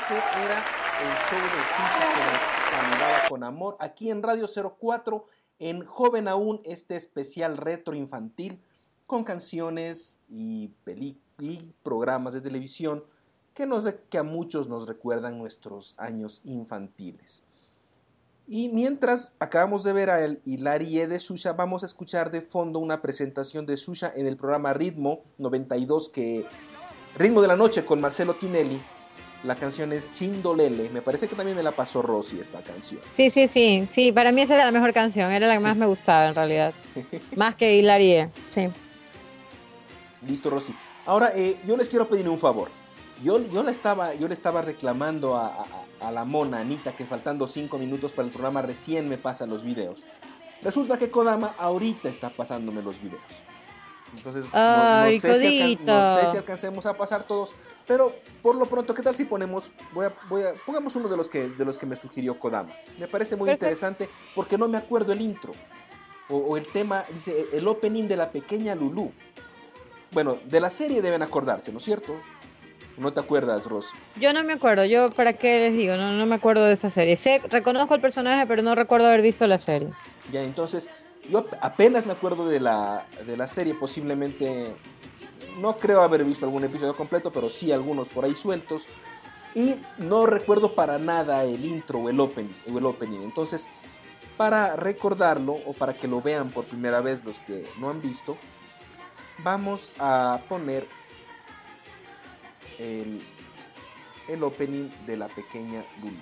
ese era el show de Xuxa que nos saludaba con amor aquí en Radio cero cuatro, en Joven Aún, este especial retro infantil con canciones y, peli y programas de televisión que, nos, que a muchos nos recuerdan nuestros años infantiles. Y mientras acabamos de ver a el Hilarie de Xuxa, vamos a escuchar de fondo una presentación de Xuxa en el programa Ritmo noventa y dos, que Ritmo de la Noche con Marcelo Tinelli. La canción es Chindolele. Me parece que también me la pasó Rosy esta canción. Sí, sí, sí. Sí, para mí esa era la mejor canción. Era la que más me gustaba en realidad. Más que Hilarie. Sí. Listo, Rosy. Ahora, eh, yo les quiero pedir un favor. Yo, yo, le, estaba, yo le estaba reclamando a, a, a la mona Anita que faltando cinco minutos para el programa recién me pasan los videos. Resulta que Kodama ahorita está pasándome los videos. Entonces, Ay, no, no, sé si alcan- no sé si alcancemos a pasar todos, pero por lo pronto, ¿qué tal si ponemos, voy a, voy a, pongamos uno de los, que, de los que me sugirió Kodama? Me parece muy Perfecto. interesante porque no me acuerdo el intro, o, o el tema, dice, el opening de la pequeña Lulú. Bueno, de la serie deben acordarse, ¿no es cierto? ¿No te acuerdas, Rosy? Yo no me acuerdo. Yo, ¿para qué les digo? No, no me acuerdo de esa serie. Sé, reconozco el personaje, pero no recuerdo haber visto la serie. Ya, entonces, yo apenas me acuerdo de la, de la serie, posiblemente, no creo haber visto algún episodio completo, pero sí algunos por ahí sueltos, y no recuerdo para nada el intro o el opening, o el opening. Entonces, para recordarlo, o para que lo vean por primera vez los que no han visto, vamos a poner el, el opening de la pequeña Lulú.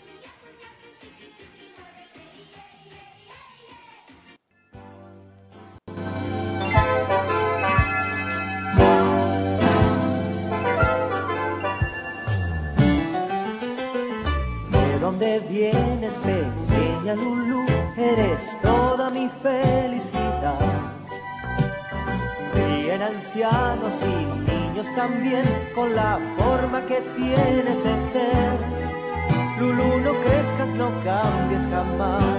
¿De dónde vienes, pequeña Lulú? Eres toda mi felicidad. Ríen ancianos y niños también con la forma que tienes de ser. Lulú, no crezcas, no cambies jamás.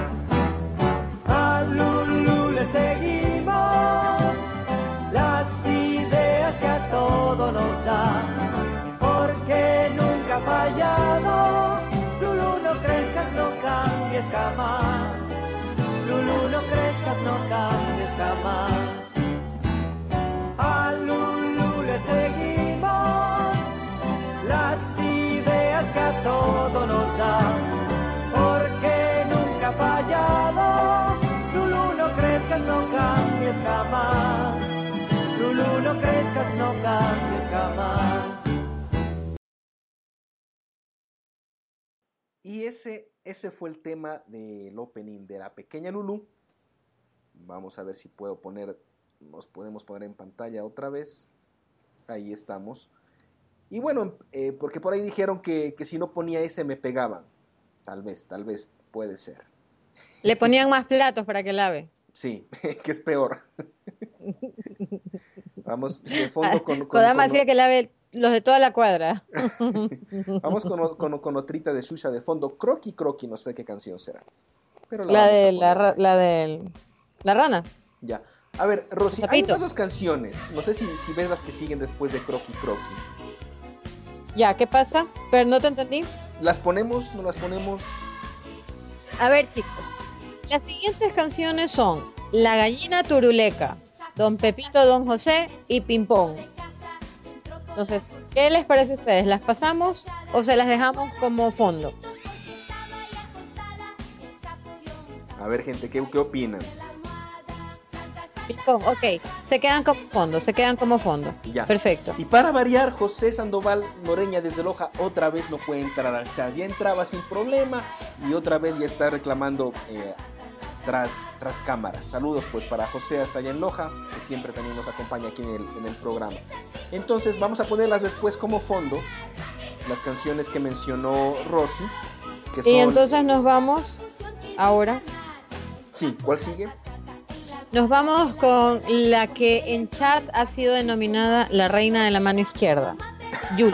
A Lulú le seguimos las ideas que a todo nos da, porque nunca ha fallado. Lulú, no crezcas, no cambies jamás. Lulú, no crezcas, no cambies jamás. A Lulú le seguimos las ideas que a todo nos da, porque nunca ha fallado. Lulú, no crezcas, no cambies jamás. Lulú, no crezcas, no cambies jamás. Y ese, ese fue el tema del opening de la pequeña Lulú. Vamos a ver si puedo poner, nos podemos poner en pantalla otra vez. Ahí estamos. Y bueno, eh, porque por ahí dijeron que, que si no ponía ese me pegaban. Tal vez, tal vez puede ser. Le ponían más platos para que lave. Sí, que es peor. Vamos de fondo con... con Kodama con- hacía que lave los de toda la cuadra. Vamos con, con, con otrita de Xuxa de fondo. Croqui Croqui, no sé qué canción será. Pero la La vamos a de la, poner. ra- la de la rana. Ya. A ver, Rosy, hay Zapito. otras dos canciones. No sé si, si ves las que siguen después de Croqui Croqui. Ya, ¿qué pasa? Pero no te entendí. ¿Las ponemos? ¿No las ponemos? A ver, chicos. Las siguientes canciones son La Gallina Turuleca, Don Pepito, Don José y Pimpón. Entonces, ¿qué les parece a ustedes? ¿Las pasamos o se las dejamos como fondo? A ver, gente, ¿qué, qué opinan? Pimpón, ok. Se quedan como fondo, se quedan como fondo. Ya. Perfecto. Y para variar, José Sandoval Noreña desde Loja otra vez no puede entrar al chat. Ya entraba sin problema y otra vez ya está reclamando eh, tras, tras cámaras. Saludos pues para José hasta allá en Loja, que siempre también nos acompaña aquí en el, en el programa. Entonces vamos a ponerlas después como fondo, las canciones que mencionó Rosy. Que son... Y entonces nos vamos ahora. Sí, ¿cuál sigue? Nos vamos con la que en chat ha sido denominada la reina de la mano izquierda, Yuli.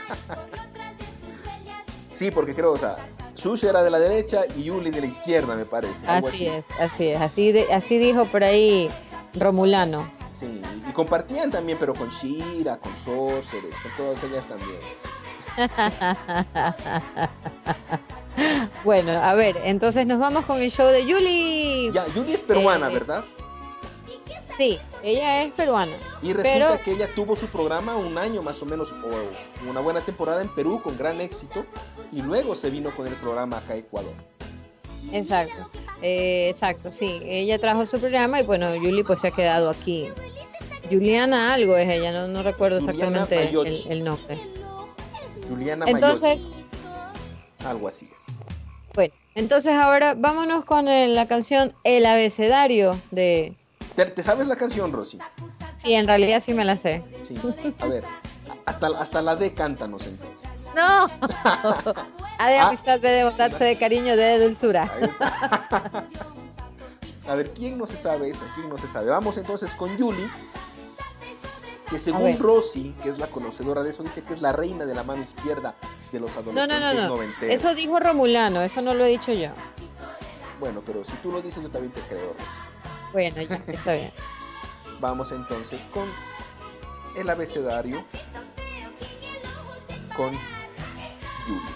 Sí, porque creo, o sea, Xuxa era de la derecha y Yuli de la izquierda, me parece. algo Así así. es, así es. Así, de, así dijo por ahí Romulano. Sí, y compartían también, pero con Shira, con Sorceres, con todas ellas también. Bueno, a ver, entonces nos vamos con el show de Yuli. Ya, Yuli es peruana, Eh, ¿verdad? Sí, ella es peruana. Y resulta pero- que ella tuvo su programa un año más o menos, o una buena temporada en Perú con gran éxito, y luego se vino con el programa acá a Ecuador. Exacto, eh, exacto, sí. Ella trajo su programa y bueno, Yuli pues se ha quedado aquí. Juliana algo es ella, no, no recuerdo Juliana exactamente el, Mayochi. el nombre. Juliana Entonces, Mayochi. Algo así es. bueno, entonces ahora vámonos con eh, la canción El Abecedario de... ¿Te, te sabes la canción, Rosy? Sí, en realidad sí me la sé. Sí. A ver, hasta, hasta la D cántanos entonces. ¡No! A de Ah. amistad, B de bondad, C de cariño, D de dulzura. Ahí está. A ver, ¿quién no se sabe esa? ¿Quién no se sabe? Vamos entonces con Yuli, que según ver. Rosy, que es la conocedora de eso, dice que es la reina de la mano izquierda de los No, adolescentes no, no, no. noventeros. Eso dijo Romulano, eso no lo he dicho yo. Bueno, pero si tú lo dices, yo también te creo, Rosy. Bueno, ya, está bien. Vamos entonces con el abecedario con Yuli.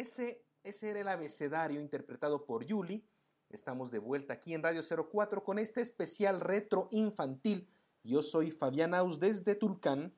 ese, ese era el abecedario interpretado por Yuli. Estamos de vuelta aquí en Radio cero cuatro con este especial retro infantil. Yo soy Fabián Aus desde Tulcán.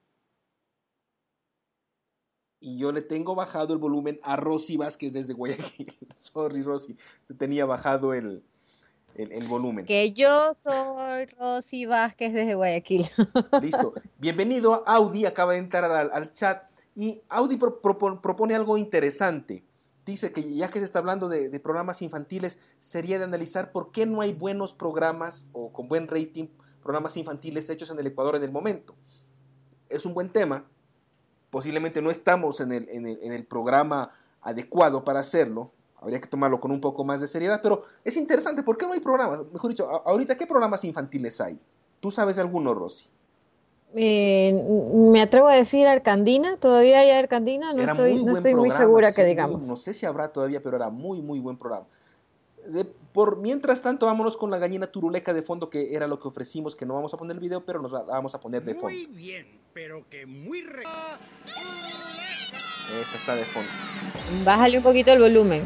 Y yo le tengo bajado el volumen a Rosy Vázquez desde Guayaquil. Sorry, Rosy, te tenía bajado el, el, el volumen. Que yo soy Rosy Vázquez desde Guayaquil. Listo. Bienvenido. Audi acaba de entrar al, al chat. Y Audi pro, pro, propone algo interesante. Dice que ya que se está hablando de, de programas infantiles, sería de analizar por qué no hay buenos programas o con buen rating, programas infantiles hechos en el Ecuador en el momento. Es un buen tema. Posiblemente no estamos en el, en el, en el programa adecuado para hacerlo. Habría que tomarlo con un poco más de seriedad, pero es interesante. ¿Por qué no hay programas? Mejor dicho, ahorita, ¿qué programas infantiles hay? ¿Tú sabes de alguno, Rosy? Eh, me atrevo a decir Arcandina. ¿Todavía hay Arcandina? No Era estoy, muy no buen estoy muy programa, segura sí, que digamos. No sé si habrá todavía, pero era muy, muy buen programa. De, por mientras tanto, vámonos con la gallina turuleca de fondo, que era lo que ofrecimos, que no vamos a poner el video, pero nos la vamos a poner de fondo. Muy bien, pero que muy... Re... Esa está de fondo. Bájale un poquito el volumen.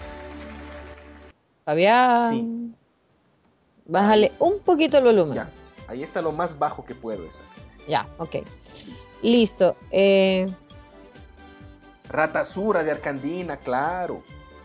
Fabián. Sí. Bájale Ahí. un poquito el volumen. Ya, ahí está lo más bajo que puedo esa. Ya, ok. Listo. Listo. Eh, Ratasura de Arcandina, claro.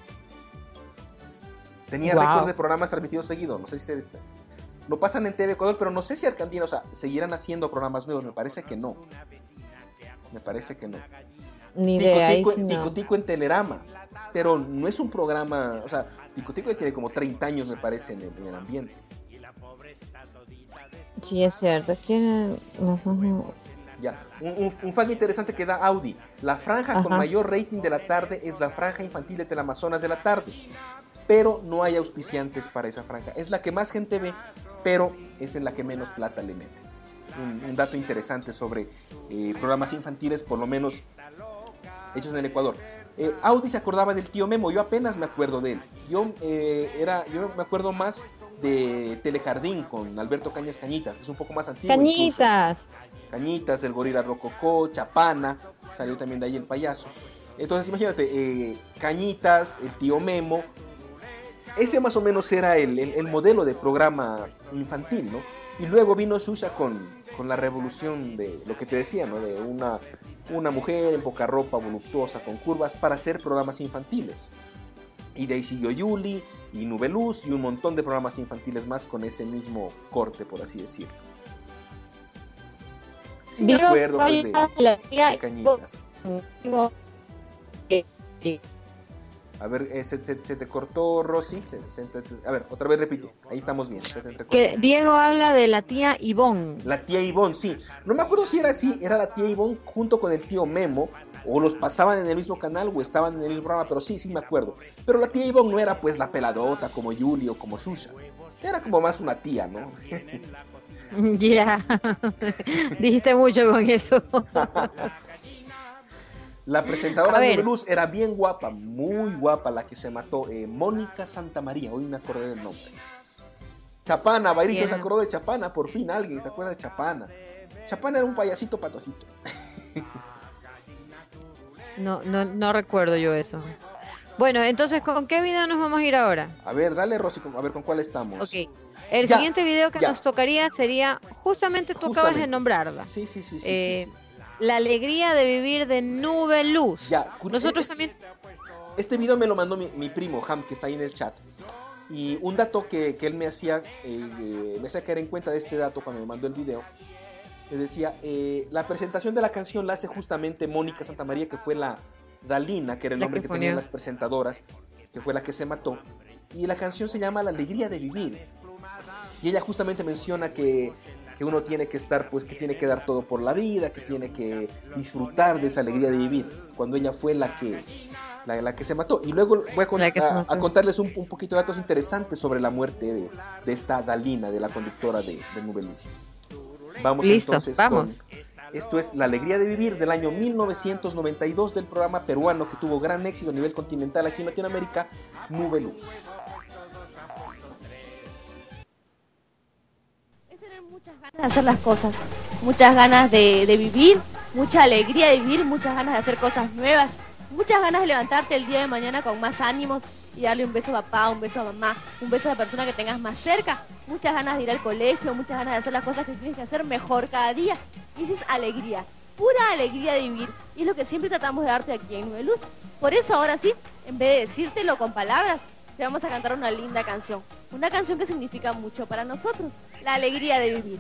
Tenía Wow. récord de programas transmitidos seguidos. No sé si se... Lo pasan en T V Ecuador, pero no sé si Arcandina, o sea, seguirán haciendo programas nuevos. Me parece que no. Me parece que no. ni Tico idea. ahí Tico, sí no. Tico Tico en Telerama. Pero no es un programa, o sea, Tico Tico ya tiene como treinta años, me parece, en el, en el ambiente. Sí, es cierto. ¿Quién? Ujú. Ya. Un, un, un fan interesante que da Audi. La franja con Ajá. mayor rating de la tarde es la franja infantil de Teleamazonas de la tarde. Pero no hay auspiciantes para esa franja. Es la que más gente ve, pero es en la que menos plata le mete. Un, un dato interesante sobre eh, programas infantiles, por lo menos hechos en el Ecuador. Eh, Audi se acordaba del tío Memo. Yo apenas me acuerdo de él. Yo, eh, era, yo me acuerdo más de Telejardín con Alberto Cañas Cañitas, que es un poco más antiguo. Cañitas. Incluso. Cañitas, el gorila Rococó, Chapana, salió también de ahí el payaso. Entonces imagínate, eh, Cañitas, el tío Memo, ese más o menos era el, el, el modelo de programa infantil, ¿no? Y luego vino Xuxa con, con la revolución de lo que te decía, ¿no? De una, una mujer en poca ropa, voluptuosa, con curvas, para hacer programas infantiles. Y de ahí siguió Yuli y Nubeluz y un montón de programas infantiles más con ese mismo corte, por así decirlo. Sí, me Digo, acuerdo pues, de, la tía- de Cañitas. Digo, eh, eh, A ver, eh, se, se, se te cortó, Rosy. Se, se, te- a ver, otra vez repite. Ahí estamos bien. Se te entrecortó. que Diego habla de la tía Ivonne. La tía Ivonne, sí. No me acuerdo si era así. Era la tía Ivonne junto con el tío Memo. O los pasaban en el mismo canal o estaban en el mismo programa. Pero sí, sí me acuerdo. Pero la tía Ivonne no era pues la peladota como Yuli o como Xuxa. Era como más una tía, ¿no? Ya, dijiste mucho con eso. La presentadora A de ver. Nubeluz era bien guapa, muy guapa, la que se mató, eh, Mónica Santamaría, hoy me acordé del nombre. Chapana, Bairito Sí, se era. acordó de Chapana, por fin alguien se acuerda de Chapana. Chapana era un payasito patojito. No, no, no recuerdo yo eso. Bueno, entonces, ¿con qué video nos vamos a ir ahora? A ver, dale Rosy, a ver con cuál estamos. Ok. El Ya, siguiente video que ya. nos tocaría sería, justamente tú acabas de Justamente. nombrarla. Sí, sí, sí, sí, Eh, sí, sí. La alegría de vivir de Nubeluz. Ya, cu- Nosotros eh, también. Este video me lo mandó mi, mi primo Ham, que está ahí en el chat. Y un dato que, que él me hacía, eh, eh, me hacía caer en cuenta de este dato cuando me mandó el video. Le decía, eh, la presentación de la canción la hace justamente Mónica Santamaría, que fue la Dalina, que era el La nombre que que tenían ponía. las presentadoras, que fue la que se mató. Y la canción se llama La alegría de vivir. Y ella justamente menciona que, que uno tiene que estar, pues que tiene que dar todo por la vida, que tiene que disfrutar de esa alegría de vivir, cuando ella fue la que, la, la que se mató. Y luego voy a, con- La que se a- mató. a contarles un, un poquito de datos interesantes sobre la muerte de, de esta Dalina, de la conductora de, de Nubeluz. Vamos Listo, entonces vamos. con... Esto es La alegría de vivir del año mil novecientos noventa y dos del programa peruano que tuvo gran éxito a nivel continental aquí en Latinoamérica, Nubeluz. Es tener muchas ganas de hacer las cosas, muchas ganas de, de vivir, mucha alegría de vivir, muchas ganas de hacer cosas nuevas muchas ganas de levantarte el día de mañana con más ánimos y darle un beso a papá, un beso a mamá, un beso a la persona que tengas más cerca, muchas ganas de ir al colegio, muchas ganas de hacer las cosas que tienes que hacer mejor cada día. Y esa es alegría, pura alegría de vivir, y es lo que siempre tratamos de darte aquí en Nube Luz. Por eso ahora sí, en vez de decírtelo con palabras, te vamos a cantar una linda canción, una canción que significa mucho para nosotros, la alegría de vivir.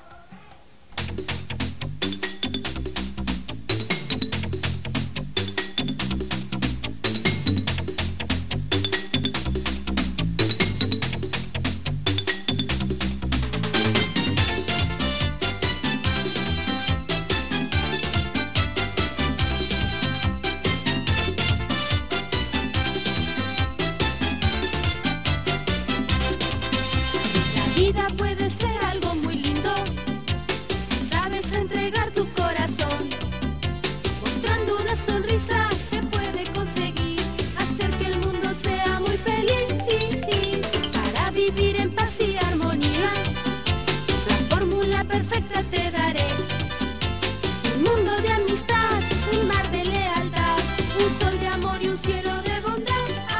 La vida puede ser algo muy lindo si sabes entregar tu corazón. Mostrando una sonrisa se puede conseguir hacer que el mundo sea muy feliz. Para vivir en paz y armonía, la fórmula perfecta te daré. Un mundo de amistad, un mar de lealtad, un sol de amor y un cielo de bondad.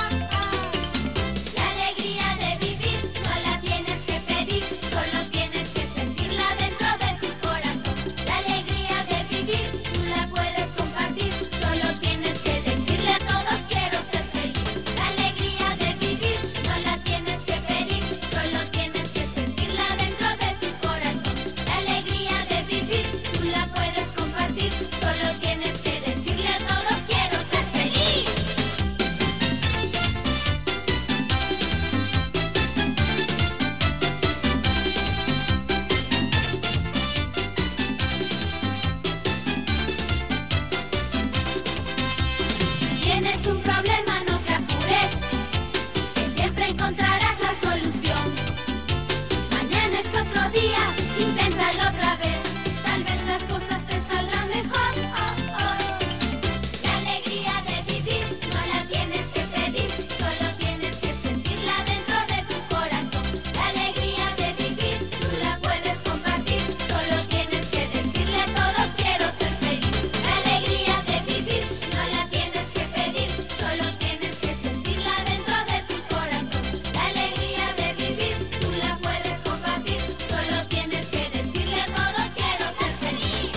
La alegría de vivir no la tienes que pedir, solo tienes que sentirla dentro de tu corazón. La alegría de vivir tú la puedes compartir, solo tienes que decirle a todos quiero ser feliz. La alegría de vivir no la tienes que pedir, solo tienes que sentirla dentro de tu corazón. La alegría de vivir tú la puedes compartir, solo tienes que decirle a todos quiero ser feliz. Si tienes un problema no te apures, que siempre encontrarás la solución. Mañana es otro día, inténtalo otra vez, tal vez las cosas te saldrán mejor. Oh, oh. La alegría de vivir no la tienes que pedir, solo tienes que sentirla dentro de tu corazón. La alegría de vivir tú la puedes compartir, solo tienes que decirle a todos quiero ser feliz. La alegría de vivir no la tienes que pedir, solo tienes que sentirla dentro de tu corazón. La alegría de vivir tú la puedes compartir, solo tienes que decirle a todos quiero ser feliz.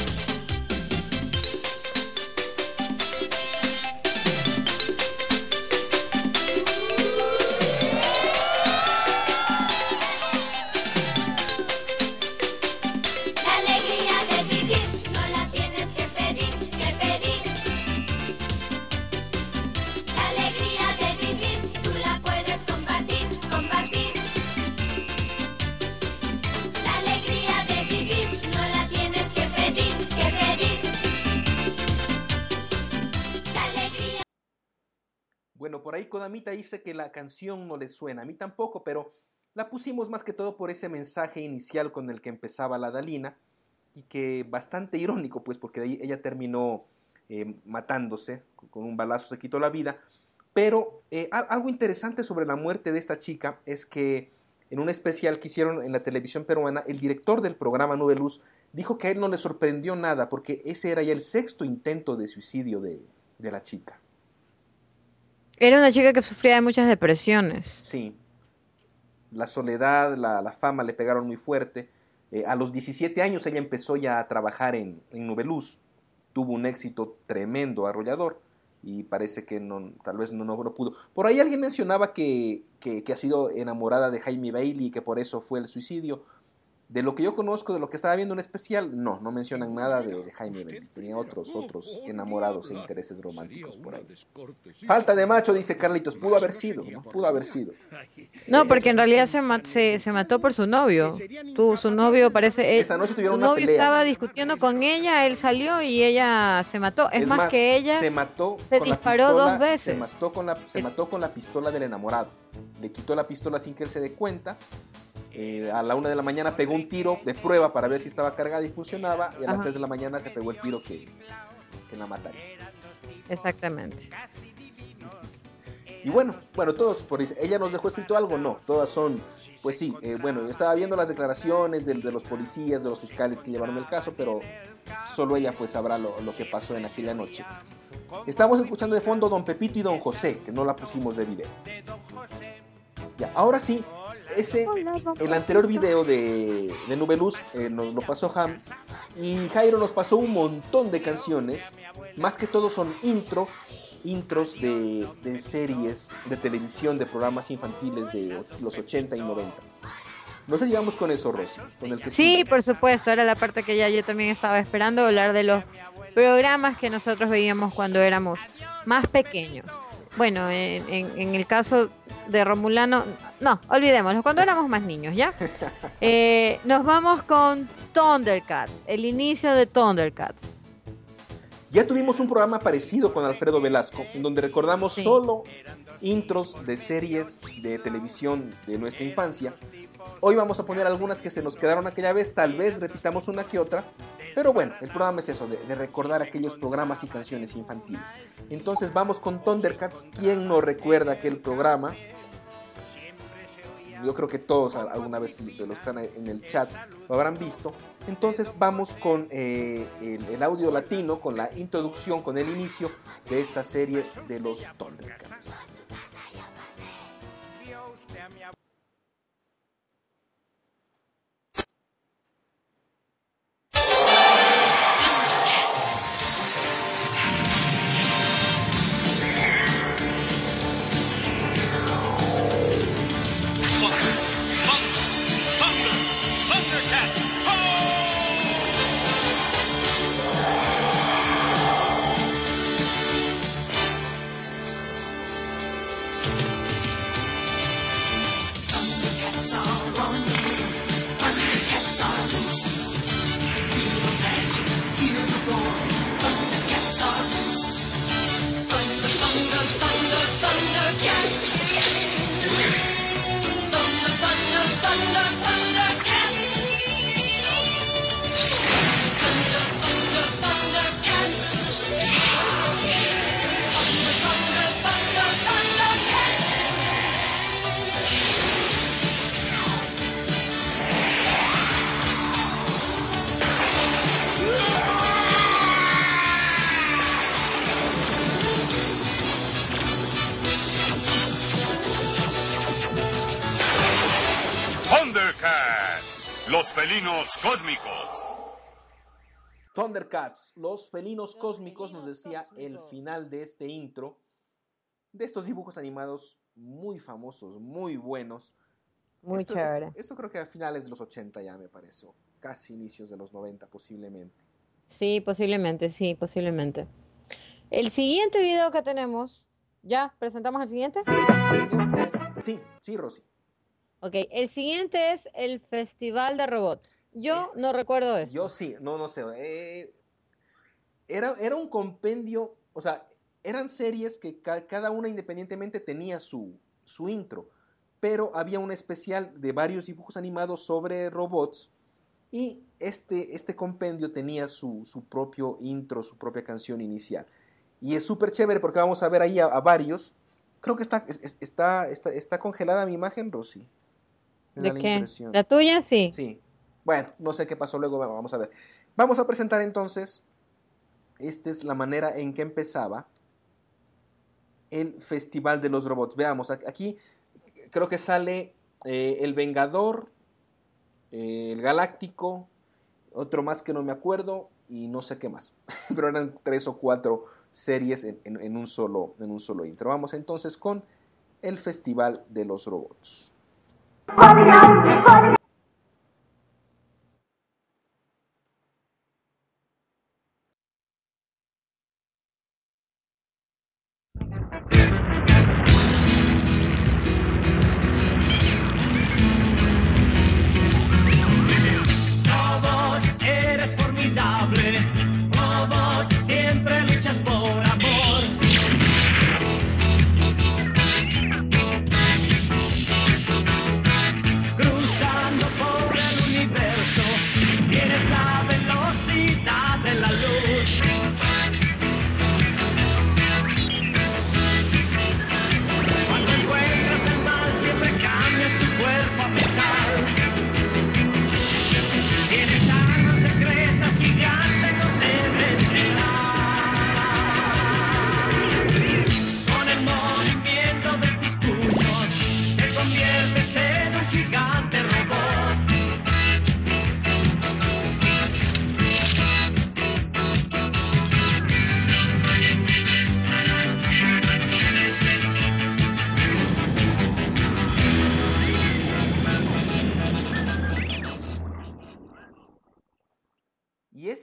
La alegría de vivir no la tienes que pedir, que pedir. La alegría de vivir tú la puedes compartir, compartir. La alegría de vivir no la tienes que pedir, que pedir. La alegría. Bueno, por ahí Kodamita dice que la canción no le suena, a mí tampoco, pero la pusimos más que todo por ese mensaje inicial con el que empezaba la Dalina y que bastante irónico, pues, porque de ahí ella terminó eh, matándose, con un balazo se quitó la vida. Pero eh, al- algo interesante sobre la muerte de esta chica es que en un especial que hicieron en la televisión peruana, el director del programa Nube Luz dijo que a él no le sorprendió nada porque ese era ya el sexto intento de suicidio de, de la chica. Era una chica que sufría de muchas depresiones. Sí, la soledad, la, la fama le pegaron muy fuerte. Eh, a los diecisiete años ella empezó ya a trabajar en, en Nube Luz. Tuvo un éxito tremendo, arrollador, y parece que no, tal vez no, no, no pudo. Por ahí alguien mencionaba que, que, que ha sido enamorada de Jaime Bailey y que por eso fue el suicidio. De lo que yo conozco, de lo que estaba viendo en especial, no, no mencionan nada de, de Jaime Bailey. Tenía otros, otros enamorados e intereses románticos por ahí. Falta de macho, dice Carlitos. Pudo haber sido, ¿no? Pudo haber sido. No, porque en realidad se, ma- se, se mató por su novio. Tú, su novio parece... Esa noche tuvieron su una novio pelea. estaba discutiendo con ella, él salió y ella se mató. Es, Es más, más, que ella se mató se con la disparó pistola, dos veces. Se mató, con la, se mató con la pistola del enamorado. Le quitó la pistola sin que él se dé cuenta. Eh, a la una de la mañana pegó un tiro de prueba para ver si estaba cargada y funcionaba. Y a las Ajá. tres de la mañana se pegó el tiro que, que la mataría. Exactamente. Y bueno, bueno, todos, por eso, ¿ella nos dejó escrito algo? No, todas son, pues sí, eh, bueno, yo estaba viendo las declaraciones de, de los policías, de los fiscales que llevaron el caso, pero solo ella pues sabrá lo, lo que pasó en aquella noche. Estamos escuchando de fondo Don Pepito y Don José, que no la pusimos de video. Ya, ahora sí, ese, el anterior video de, de Nubeluz eh, nos lo pasó Ham, y Jairo nos pasó un montón de canciones, más que todo son intro, intros de, de series de televisión, de programas infantiles de los ochenta y noventa. No sé si vamos con eso, Rosy. Con el que sí, sigue. por supuesto, era la parte que ya yo también estaba esperando, hablar de los programas que nosotros veíamos cuando éramos más pequeños. Bueno, en, en, en el caso de Romulano, no, olvidémoslo, cuando éramos más niños, ¿ya? Eh, nos vamos con Thundercats, el inicio de Thundercats. Ya tuvimos un programa parecido con Alfredo Velasco, en donde recordamos sí. solo intros de series de televisión de nuestra infancia. Hoy vamos a poner algunas que se nos quedaron aquella vez, tal vez repitamos una que otra, pero bueno, el programa es eso, de, de recordar aquellos programas y canciones infantiles. Entonces vamos con Thundercats. ¿Quién no recuerda aquel programa? Yo creo que todos alguna vez de los que están en el chat lo habrán visto. Entonces vamos con eh, el, el audio latino, con la introducción, con el inicio de esta serie de los Thundercats. Los felinos cósmicos. Thundercats, los felinos cósmicos, nos decía el final de este intro, de estos dibujos animados muy famosos, muy buenos. Muy esto, chévere. Esto, esto creo que a finales de los ochenta ya me parece, o casi inicios de los noventa posiblemente. Sí, posiblemente, sí, posiblemente. El siguiente video que tenemos, ¿ya presentamos el siguiente? Sí, sí, Rosy. Ok, el siguiente es el Festival de Robots. Yo es, no recuerdo esto. Yo sí, no, no sé. Eh, era, era un compendio, o sea, eran series que ca cada una independientemente tenía su, su intro, pero había un especial de varios dibujos animados sobre robots y este, este compendio tenía su, su propio intro, su propia canción inicial. Y es súper chévere porque vamos a ver ahí a, a varios. Creo que está, está, está, está congelada mi imagen, Rosy. ¿De qué? ¿La tuya? Sí. Sí. Bueno, no sé qué pasó luego, vamos a ver. Vamos a presentar entonces, esta es la manera en que empezaba el Festival de los Robots. Veamos, aquí creo que sale eh, el Vengador, eh, el Galáctico, otro más que no me acuerdo y no sé qué más. Pero eran tres o cuatro series en, en, en, un solo, en un solo intro. Vamos entonces con el Festival de los Robots. Robot, eres formidable. Robot, siempre luchas por amor. Cruzando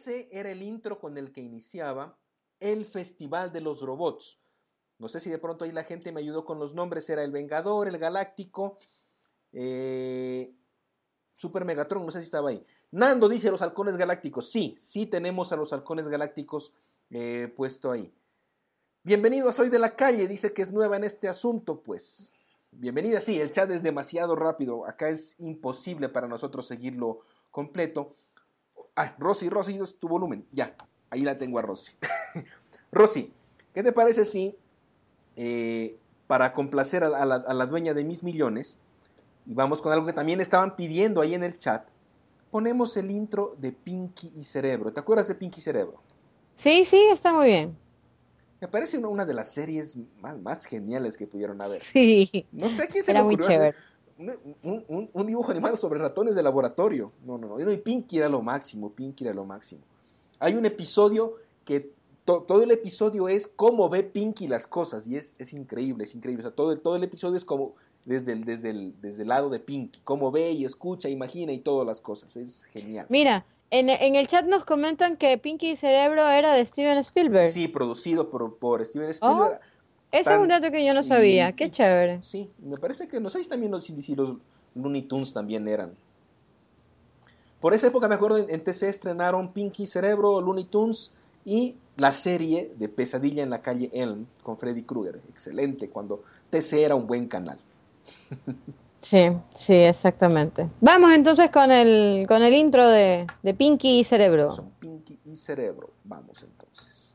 ese era el intro con el que iniciaba el Festival de los Robots. No sé si de pronto ahí la gente me ayudó con los nombres. Era el Vengador, el Galáctico, eh, Super Megatron, no sé si estaba ahí. Nando dice los halcones galácticos. Sí, sí tenemos a los halcones galácticos eh, puesto ahí. Bienvenido a Soy de la Calle, dice que es nueva en este asunto, pues. Bienvenida, sí, el chat es demasiado rápido. Acá es imposible para nosotros seguirlo completo. Ah, Rosy, Rosy, tu volumen. Ya, ahí la tengo a Rosy. Rosy, ¿qué te parece si eh, para complacer a, a, la, a la dueña de mis millones, y vamos con algo que también estaban pidiendo ahí en el chat, ponemos el intro de Pinky y Cerebro? ¿Te acuerdas de Pinky y Cerebro? Sí, sí, está muy bien. Me parece una, una de las series más, más geniales que pudieron haber. Sí. No sé a quién se Era le muy ocurrió chévere. hacer un, un, un dibujo animado sobre ratones de laboratorio. No, no, no. Y Pinky era lo máximo, Pinky era lo máximo. Hay un episodio que to, todo el episodio es cómo ve Pinky las cosas y es, es increíble, es increíble. O sea, todo el, todo el episodio es como desde el, desde, el, desde el lado de Pinky, cómo ve y escucha, imagina y todas las cosas. Es genial. Mira, en, en el chat nos comentan que Pinky y Cerebro era de Steven Spielberg. Sí, producido por, por Steven Spielberg. Oh, ese Tan, es un dato que yo no sabía. y, Qué chévere. Sí, me parece que no sé si también los, si los Looney Tunes también eran. Por esa época me acuerdo en, en T C estrenaron Pinky, Cerebro, Looney Tunes y la serie de Pesadilla en la calle Elm con Freddy Krueger. Excelente, cuando T C era un buen canal. Sí, sí, exactamente. Vamos entonces con el, con el intro de, de Pinky y Cerebro. Son Pinky y Cerebro. Vamos entonces.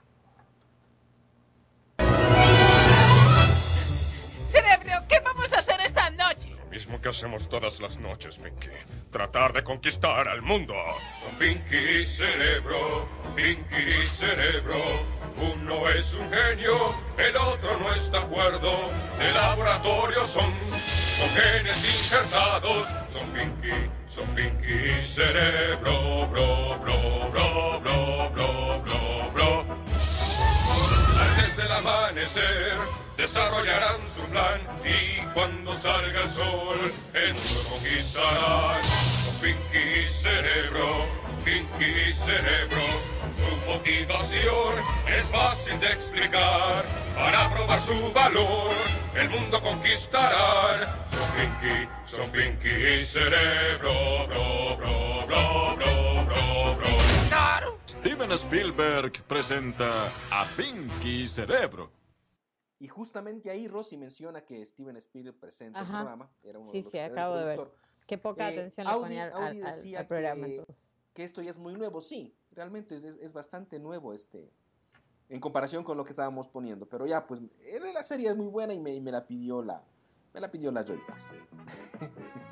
Cerebro, ¿qué vamos a hacer esta noche? Lo mismo que hacemos todas las noches, Pinky. Tratar de conquistar al mundo. Son Pinky y Cerebro, Pinky y Cerebro. Uno es un genio, el otro no está de acuerdo. De laboratorio son, son genes injertados. Son Pinky, son Pinky y Cerebro, bro, bro, bro, bro, bro, bro, bro. Antes del amanecer desarrollarán su plan y cuando salga el sol el mundo conquistarán. Con Pinky y Cerebro, Pinky y Cerebro, su motivación es fácil de explicar. Para probar su valor el mundo conquistarán. Son Pinky, son Pinky y Cerebro, bro, bro, bro, bro, bro, bro. Steven Spielberg presenta a Pinky y Cerebro. Y justamente ahí Rosy menciona que Steven Spielberg presenta Ajá. el programa. Era uno Sí, de los, sí, era el acabo de ver. productor. Qué poca Eh, atención le Audi, ponía al, Audi al- decía al programa que, entonces. que esto ya es muy nuevo. Sí, realmente es, es, es bastante nuevo este en comparación con lo que estábamos poniendo. Pero ya, pues, la serie es muy buena y me, y me la pidió la me la pidió la Joy. Pues.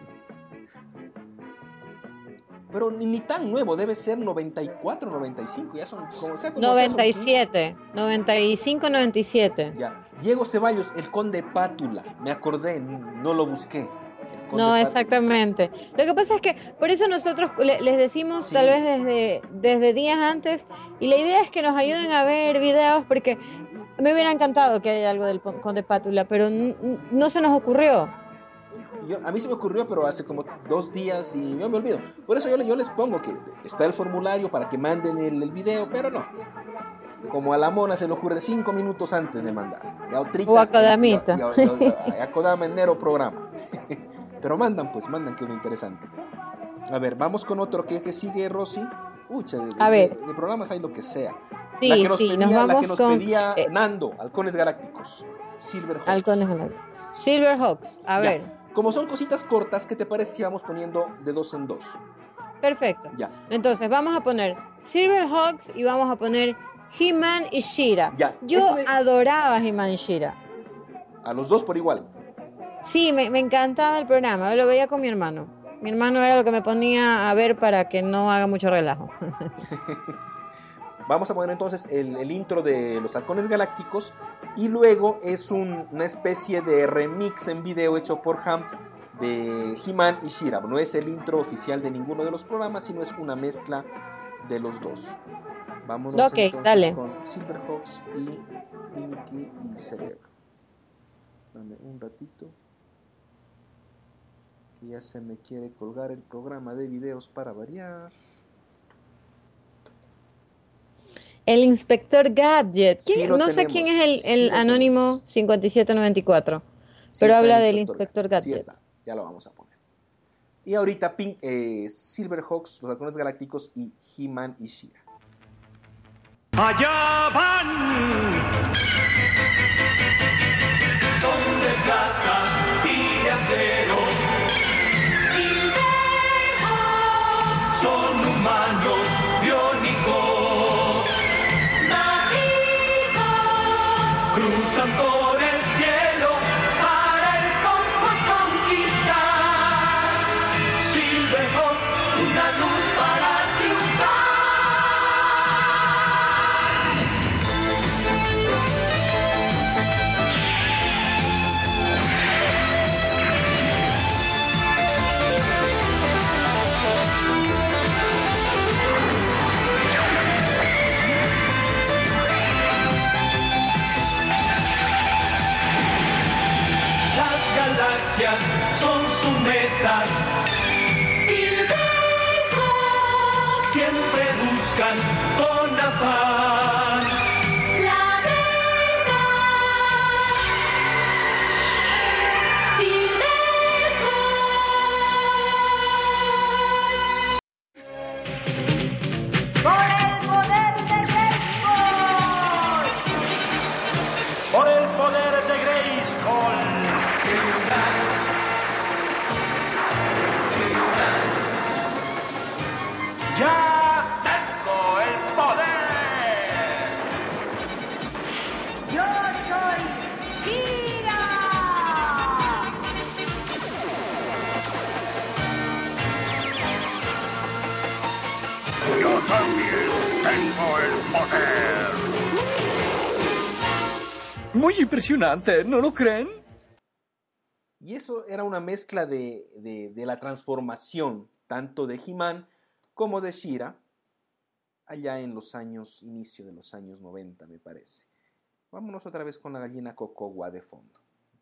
Pero ni, ni tan nuevo, debe ser noventa y cuatro, noventa y cinco, ya son como sea como noventa y sea, son siete, noventa y cinco, noventa y siete. Ya. Diego Ceballos, el Conde Pátula. Me acordé, no lo busqué. El Conde No, Pátula. exactamente. Lo que pasa es que por eso nosotros le- les decimos Sí. tal vez desde, desde días antes, y la idea es que nos ayuden a ver videos, porque me hubiera encantado que haya algo del Pon- Conde Pátula, pero n- n- no se nos ocurrió. Yo- a mí se me ocurrió, pero hace como dos días y yo me olvido. Por eso yo, le- yo les pongo que está el formulario para que manden el, el video, pero no. Como a la mona se le ocurre cinco minutos antes de mandar. Y a otrita, O a Kodamita. y a- y a- y a- a Kodama en mero programa. Pero mandan, pues, mandan, que es lo interesante. A ver, vamos con otro que, que sigue, Rosy. Uy, che, de, A de- ver. de programas hay lo que sea. Sí, la que nos sí, pedía, nos la que vamos nos con, pedía eh, Nando, Halcones Galácticos. Silverhawks. Halcones Galácticos. Silverhawks, a Ya. ver. Como son cositas cortas, ¿qué te parece si vamos poniendo de dos en dos? Perfecto. Ya. Entonces, vamos a poner Silverhawks y vamos a poner He-Man y She-Ra. Ya, Yo este de- adoraba He-Man y She-Ra. A los dos por igual. Sí, me, me encantaba el programa. Yo lo veía con mi hermano. Mi hermano era lo que me ponía a ver para que no haga mucho relajo. Vamos a poner entonces el, el intro de los Halcones Galácticos y luego es un- una especie de remix en video hecho por Ham de He-Man y She-Ra. No es el intro oficial de ninguno de los programas, sino es una mezcla de los dos. Vámonos Ok, entonces dale. con Silverhawks y Pinky y Cerebro. Dame un ratito, que ya se me quiere colgar el programa de videos para variar. El Inspector Gadget. Sí ¿Quién- lo no sé tenemos, quién es el, sí el lo anónimo cincuenta y siete noventa y cuatro, Sí pero está habla el del Inspector Inspector Gadget. Sí Gadget. está, ya lo vamos a poner. Y ahorita Pink, eh, Silverhawks, los halcones galácticos y He-Man y She-Ra. Allá van. Son de plata y de acero. Son humanos biónicos. Mágicos. Cruzan por el cielo para el cosmos conquistar. Silverhawks, una luz para triunfar. Las galaxias son su meta. Silverhawks siempre buscan con afán la verdad. ¡Por el poder de Grayskull! Por el poder de Grayskull. Ya tengo el poder. ¡Yo soy She-Ra! Yo también tengo el poder. Muy impresionante, ¿no lo creen? Y eso era una mezcla de, de, de la transformación, tanto de He-Man como de She-Ra, allá en los años, inicio de los años noventa, me parece. Vámonos otra vez con la gallina Cocowa de fondo.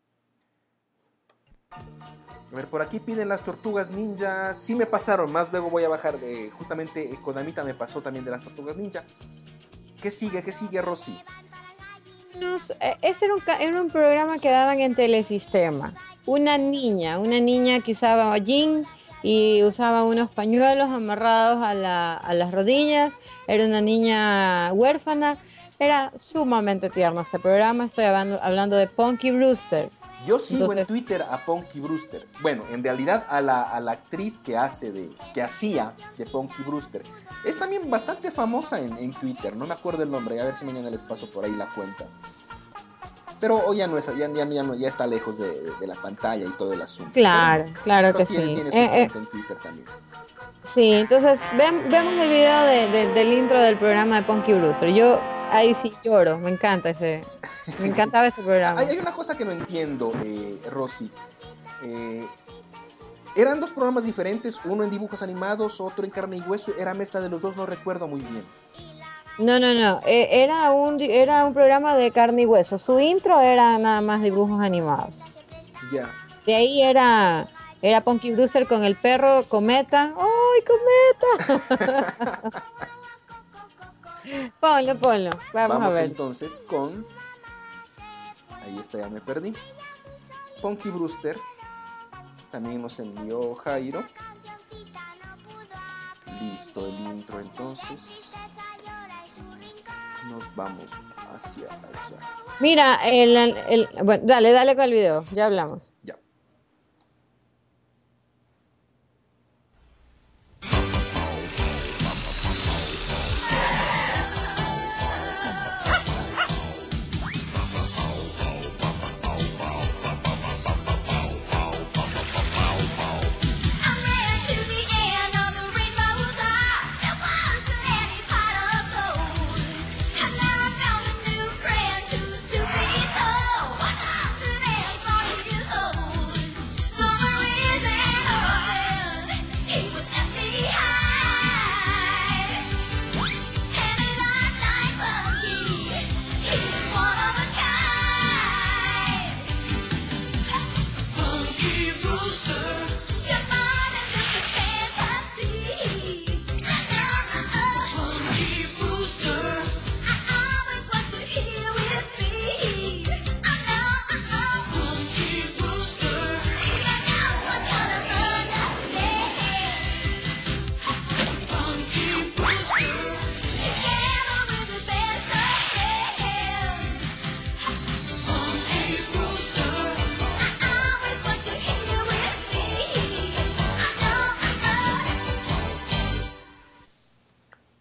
A ver, por aquí piden las tortugas ninja. Sí me pasaron, más luego voy a bajar. Eh, justamente Kodamita me pasó también de las tortugas ninja. ¿Qué sigue? ¿Qué sigue, Rosy? Nos- eh, Este era un, ca- era un programa que daban en Telesistema. Una niña, una niña que usaba jean y usaba unos pañuelos amarrados a, la- a las rodillas. Era una niña huérfana. Era sumamente tierno ese programa. Estoy hablando, hablando de Punky Brewster. Yo sigo Entonces- en Twitter a Punky Brewster. Bueno, en realidad a la, a la actriz que hace de, que hacía de Punky Brewster. Es también bastante famosa en, en Twitter. No me acuerdo el nombre. A ver si mañana les paso por ahí la cuenta. Pero hoy ya no es, ya, ya, ya, no- ya está lejos de, de- de la pantalla y todo el asunto. Claro, Pero- claro pero que tiene, sí. Tiene su Eh, eh, cuenta en Twitter también. Sí, entonces ven- vemos el video de- de- del intro del programa de Punky Brewster. Yo ahí sí lloro, me encanta ese, me encantaba ese programa. Hay, hay una cosa que no entiendo, eh, Rosy. Eh, eran dos programas diferentes, uno en dibujos animados, otro en carne y hueso. Era mezcla de los dos, no recuerdo muy bien. No, no, no, eh, era un era un programa de carne y hueso. Su intro era nada más dibujos animados. Ya. De ahí era era Punky Brewster con el perro Cometa. ¡Ay, Cometa! Ponlo, ponlo. Vamos, Vamos a ver. entonces con... Ahí está, ya me perdí. Punky Brewster. También nos envió Jairo. Listo el intro entonces. Nos vamos hacia allá. Mira, el, el- bueno, dale, dale con el video, ya hablamos. Ya. Friend who's to be told. One hundred forty years old.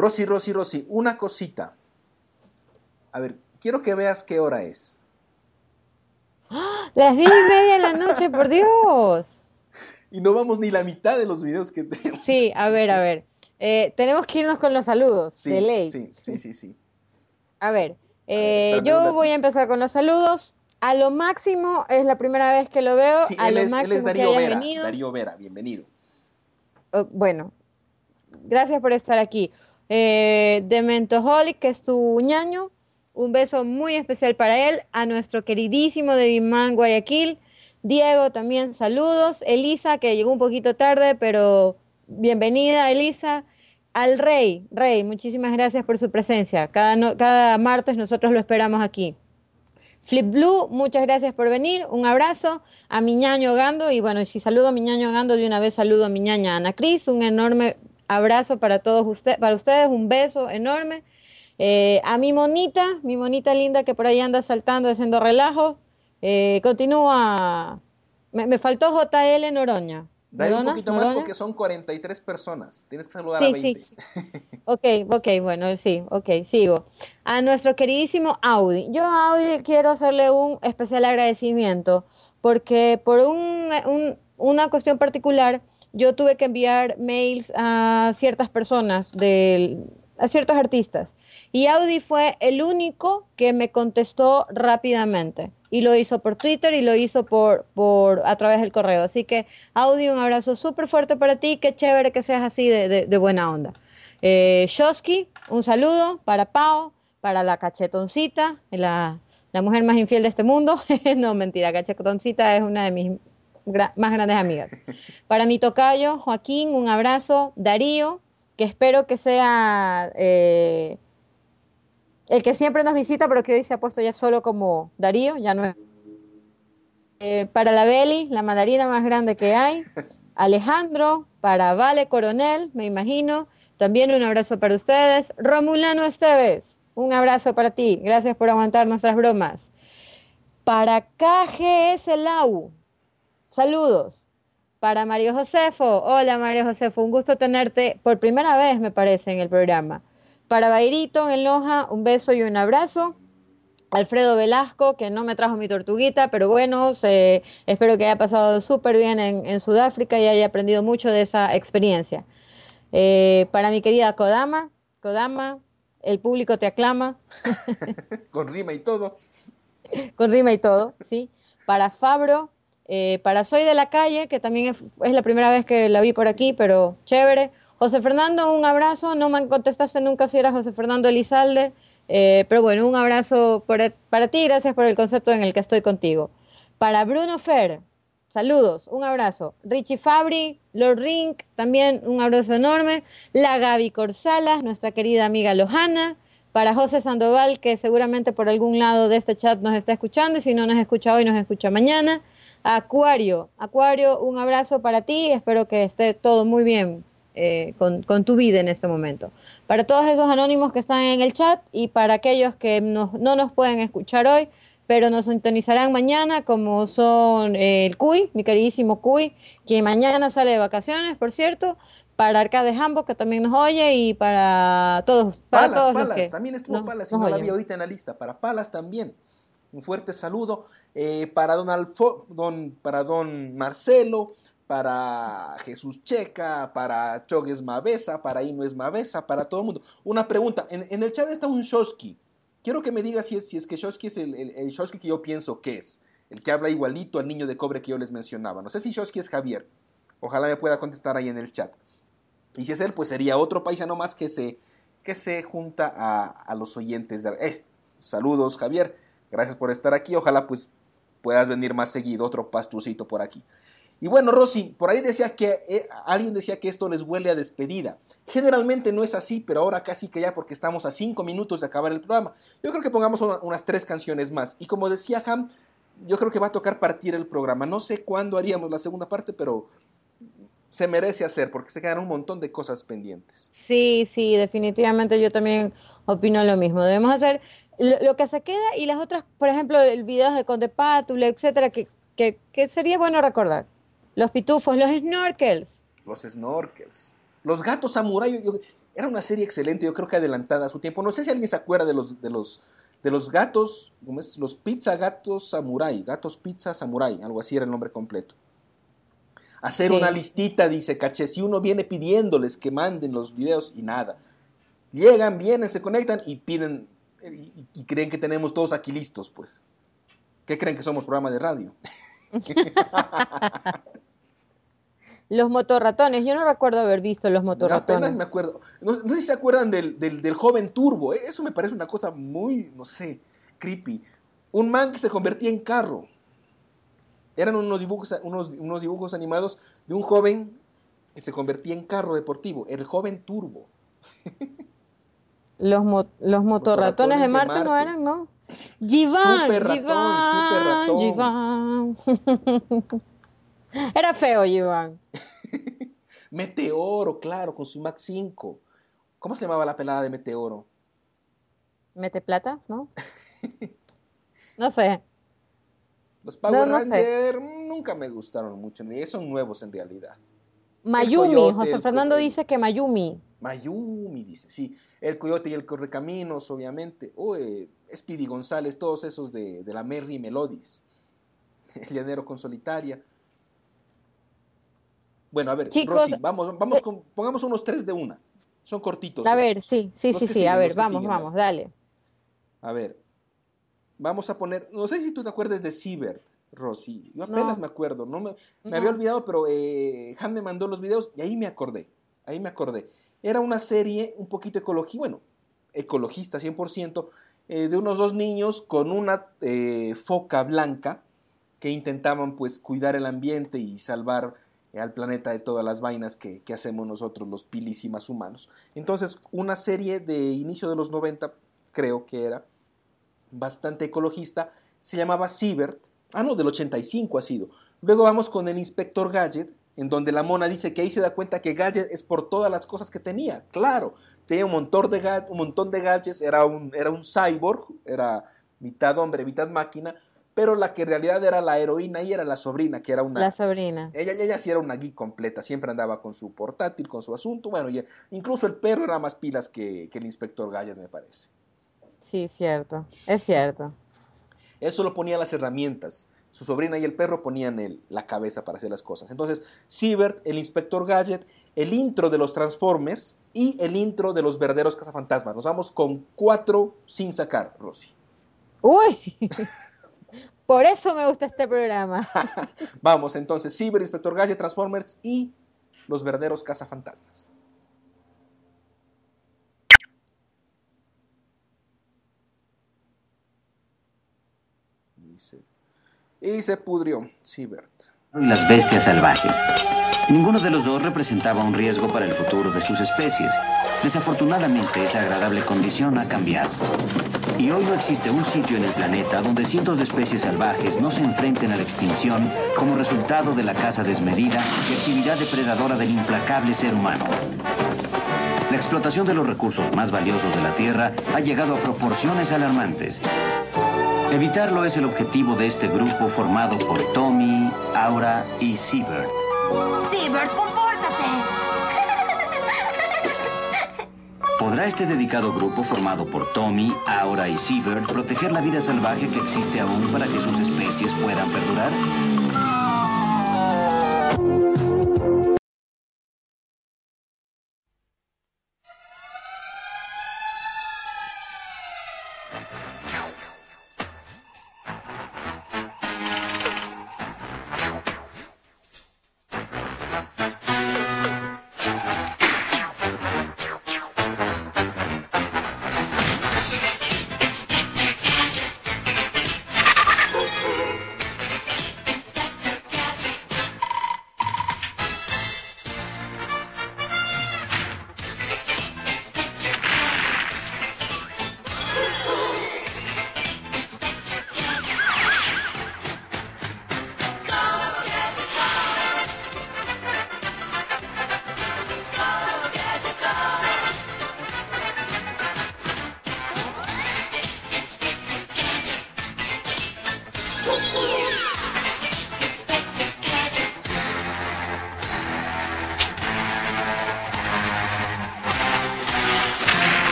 Rosy, Rosy, Rosy, una cosita. A ver, quiero que veas qué hora es. Las diez y media de la noche, por Dios. Y no vamos ni la mitad de los videos que tenemos. Sí, a ver, a ver. Eh, tenemos que irnos con los saludos, Sí, de ley. sí, sí, sí, sí. A ver, eh, A ver, espérame yo un voy a empezar con los saludos. A lo máximo, es la primera vez que lo veo. Sí, a él lo es, él máximo es que Darío hayas Vera. venido. Darío Vera, bienvenido. Oh, bueno, gracias por estar aquí. Eh, Dementoholic, que es tu ñaño, un beso muy especial para él. A nuestro queridísimo Devinman Guayaquil. Diego, también saludos. Elisa, que llegó un poquito tarde, pero bienvenida, Elisa. Al Rey, Rey, muchísimas gracias por su presencia. Cada, no- cada martes nosotros lo esperamos aquí. Flip Blue, muchas gracias por venir. Un abrazo a mi ñaño Gando. Y bueno, si saludo a mi ñaño Gando, de una vez saludo a mi ñaña Ana Cris. Un enorme abrazo para todos ustedes, para ustedes, un beso enorme. Eh, a mi monita, mi monita linda que por ahí anda saltando, haciendo relajos. Eh, continúa. Me, me faltó J L Noroña. Dale un ¿Noroña? poquito más ¿Noroña? porque son cuarenta y tres personas. Tienes que saludar a Sí, veinte. sí, sí. Ok, ok, bueno, sí, ok, sigo. A nuestro queridísimo Audi. Yo a Audi quiero hacerle un especial agradecimiento porque por un, un- una cuestión particular yo tuve que enviar mails a ciertas personas, del- a ciertos artistas. Y Audi fue el único que me contestó rápidamente. Y lo hizo por Twitter y lo hizo por, por a través del correo. Así que, Audi, un abrazo súper fuerte para ti. Qué chévere que seas así de, de- de buena onda. Eh, Shosky, un saludo para Pau, para la cachetoncita, la, la mujer más infiel de este mundo. No, mentira, cachetoncita es una de mis gra- más grandes amigas. Para mi tocayo, Joaquín, un abrazo. Darío, que espero que sea eh, el que siempre nos visita, pero que hoy se ha puesto ya solo como Darío, ya no es. Eh, para la Beli, la mandarina más grande que hay. Alejandro, para Vale Coronel, me imagino. También un abrazo para ustedes. Romulano Esteves, un abrazo para ti. Gracias por aguantar nuestras bromas. Para K G S Lau, saludos. Para Mario Josefo, hola Mario Josefo, un gusto tenerte por primera vez, me parece, en el programa. Para Bairito en Loja, un beso y un abrazo. Alfredo Velasco, que no me trajo mi tortuguita, pero bueno, se- espero que haya pasado súper bien en, en Sudáfrica y haya aprendido mucho de esa experiencia. Eh, para mi querida Kodama, Kodama, el público te aclama, Con rima y todo. con rima y todo, ¿sí? Para Fabro, eh, para Soy de la Calle, que también es, es la primera vez que la vi por aquí, pero chévere. José Fernando, un abrazo, no me contestaste nunca si era José Fernando Elizalde, eh, pero bueno, un abrazo por- para ti, gracias por el concepto en el que estoy contigo. Para Bruno Fer, saludos, un abrazo. Richie Fabri, Lord Rink, también un abrazo enorme. La Gaby Corsalas, nuestra querida amiga Lohana. Para José Sandoval, que seguramente por algún lado de este chat nos está escuchando, y si no nos escucha hoy, nos escucha mañana. Acuario, Acuario, un abrazo para ti, espero que esté todo muy bien eh, con, con tu vida en este momento. Para todos esos anónimos que están en el chat y para aquellos que nos- no nos pueden escuchar hoy, pero nos sintonizarán mañana, como son eh, el Cuy, mi queridísimo Cuy, que mañana sale de vacaciones, por cierto. Para Arcade Hambo, que también nos oye, y para todos, para Palas, todos los Palas, que también estuvo nos- Palas, y nos no la oyen. vi ahorita en la lista. Para Palas también. Un fuerte saludo. Eh, para don Alfo, don, para don Marcelo, para Jesús Checa, para Chogues Mavesa, para Ino Mavesa, para todo el mundo. Una pregunta, en, en el chat está un Shoski. Quiero que me digas si es, si es que Shoski es el, el, el Shoski que yo pienso que es. El que habla igualito al niño de cobre que yo les mencionaba. No sé si Shoski es Javier. Ojalá me pueda contestar ahí en el chat. Y si es él, pues sería otro paisano más que se, que se junta a, a los oyentes. De, eh, saludos, Javier. Gracias por estar aquí. Ojalá pues puedas venir más seguido. Otro pastucito por aquí. Y bueno, Rosy, por ahí decía que eh, alguien decía que esto les huele a despedida. Generalmente no es así, pero ahora casi que ya, porque estamos a cinco minutos de acabar el programa. Yo creo que pongamos una, unas tres canciones más. Y como decía Ham, yo creo que va a tocar partir el programa. No sé cuándo haríamos la segunda parte, pero se merece hacer, porque se quedan un montón de cosas pendientes. Sí, sí, definitivamente yo también opino lo mismo. Debemos hacer lo, lo que se queda y las otras, por ejemplo, el video de Conde Pátula, etcétera, que, que, que sería bueno recordar. Los pitufos, los snorkels. Los snorkels. Los gatos samurai. Yo, Era una serie excelente, yo creo que adelantada a su tiempo. No sé si alguien se acuerda de los, de los, de los gatos, ¿cómo es? Los pizza gatos samurai, gatos pizza samurai, algo así era el nombre completo. Hacer sí. una listita, dice Caché, si uno viene pidiéndoles que manden los videos y nada. Llegan, vienen, se conectan y piden, y, y creen que tenemos todos aquí listos, pues. ¿Qué creen que somos, programa de radio? Los motorratones, yo no recuerdo haber visto los motorratones. Apenas me acuerdo. No, no sé si se acuerdan del, del, del joven Turbo. Eso me parece una cosa muy, no sé, creepy. Un man que se convertía en carro. Eran unos dibujos, unos, unos dibujos animados de un joven que se convertía en carro deportivo. El joven Turbo. Los, mo los motorratones, motorratones de, Marte de Marte no eran, ¿no? Giván, super ratón, Giván, super ratón. Era feo, Giván. Meteoro, claro, con su Mac cinco. ¿Cómo se llamaba la pelada de Meteoro? ¿Mete plata? ¿No? No sé. Los Power no, no Rangers sé. nunca me gustaron mucho. Son nuevos en realidad. Mayumi, coyote, José Fernando el, dice que Mayumi. Mayumi dice, sí. El Coyote y el Correcaminos, obviamente. Uy, Speedy González, todos esos de, de la Merry Melodies. El Llanero con Solitaria. Bueno, a ver, Chicos, Rosy, vamos, vamos eh, con, pongamos unos tres de una. Son cortitos. A estos. ver, sí, sí, los sí, sí. Siguen, a ver, vamos, siguen, vamos, dale. A ver. Vamos a poner, no sé si tú te acuerdas de Siebert, Rosy. Yo apenas no. me acuerdo. No me, me no. había olvidado, pero eh, Han me mandó los videos y ahí me acordé. Ahí me acordé. Era una serie un poquito ecologista, bueno, ecologista cien por ciento, eh, de unos dos niños con una eh, foca blanca que intentaban pues cuidar el ambiente y salvar eh, al planeta de todas las vainas que, que hacemos nosotros los pilísimas humanos. Entonces, una serie de inicio de los noventa, creo que era, bastante ecologista, se llamaba Siebert. Ah, no, del ochenta y cinco ha sido. Luego vamos con el Inspector Gadget, en donde la mona dice que ahí se da cuenta que Gadget es por todas las cosas que tenía. Claro, tenía un montón de, ga un montón de gadgets, era un, era un cyborg, era mitad hombre, mitad máquina, pero la que en realidad era la heroína y era la sobrina, que era una... La sobrina. Ella, ella sí era una geek completa, siempre andaba con su portátil, con su asunto, bueno, y incluso el perro era más pilas que, que el Inspector Gadget, me parece. Sí, cierto, es cierto. Él solo ponía las herramientas. Su sobrina y el perro ponían el, la cabeza para hacer las cosas. Entonces, Siebert, el Inspector Gadget, el intro de los Transformers y el intro de los verdaderos cazafantasmas. Nos vamos con cuatro sin sacar, Rosy. ¡Uy! Por eso me gusta este programa. Vamos, entonces, Siebert, Inspector Gadget, Transformers y los verdaderos cazafantasmas. Y se, y se pudrió, Siebert. Y las bestias salvajes. Ninguno de los dos representaba un riesgo para el futuro de sus especies. Desafortunadamente, esa agradable condición ha cambiado. Y hoy no existe un sitio en el planeta donde cientos de especies salvajes no se enfrenten a la extinción como resultado de la caza desmedida y actividad depredadora del implacable ser humano. La explotación de los recursos más valiosos de la Tierra ha llegado a proporciones alarmantes. Evitarlo es el objetivo de este grupo formado por Tommy, Aura y Siebert. Siebert, compórtate. ¿Podrá este dedicado grupo formado por Tommy, Aura y Siebert proteger la vida salvaje que existe aún para que sus especies puedan perdurar?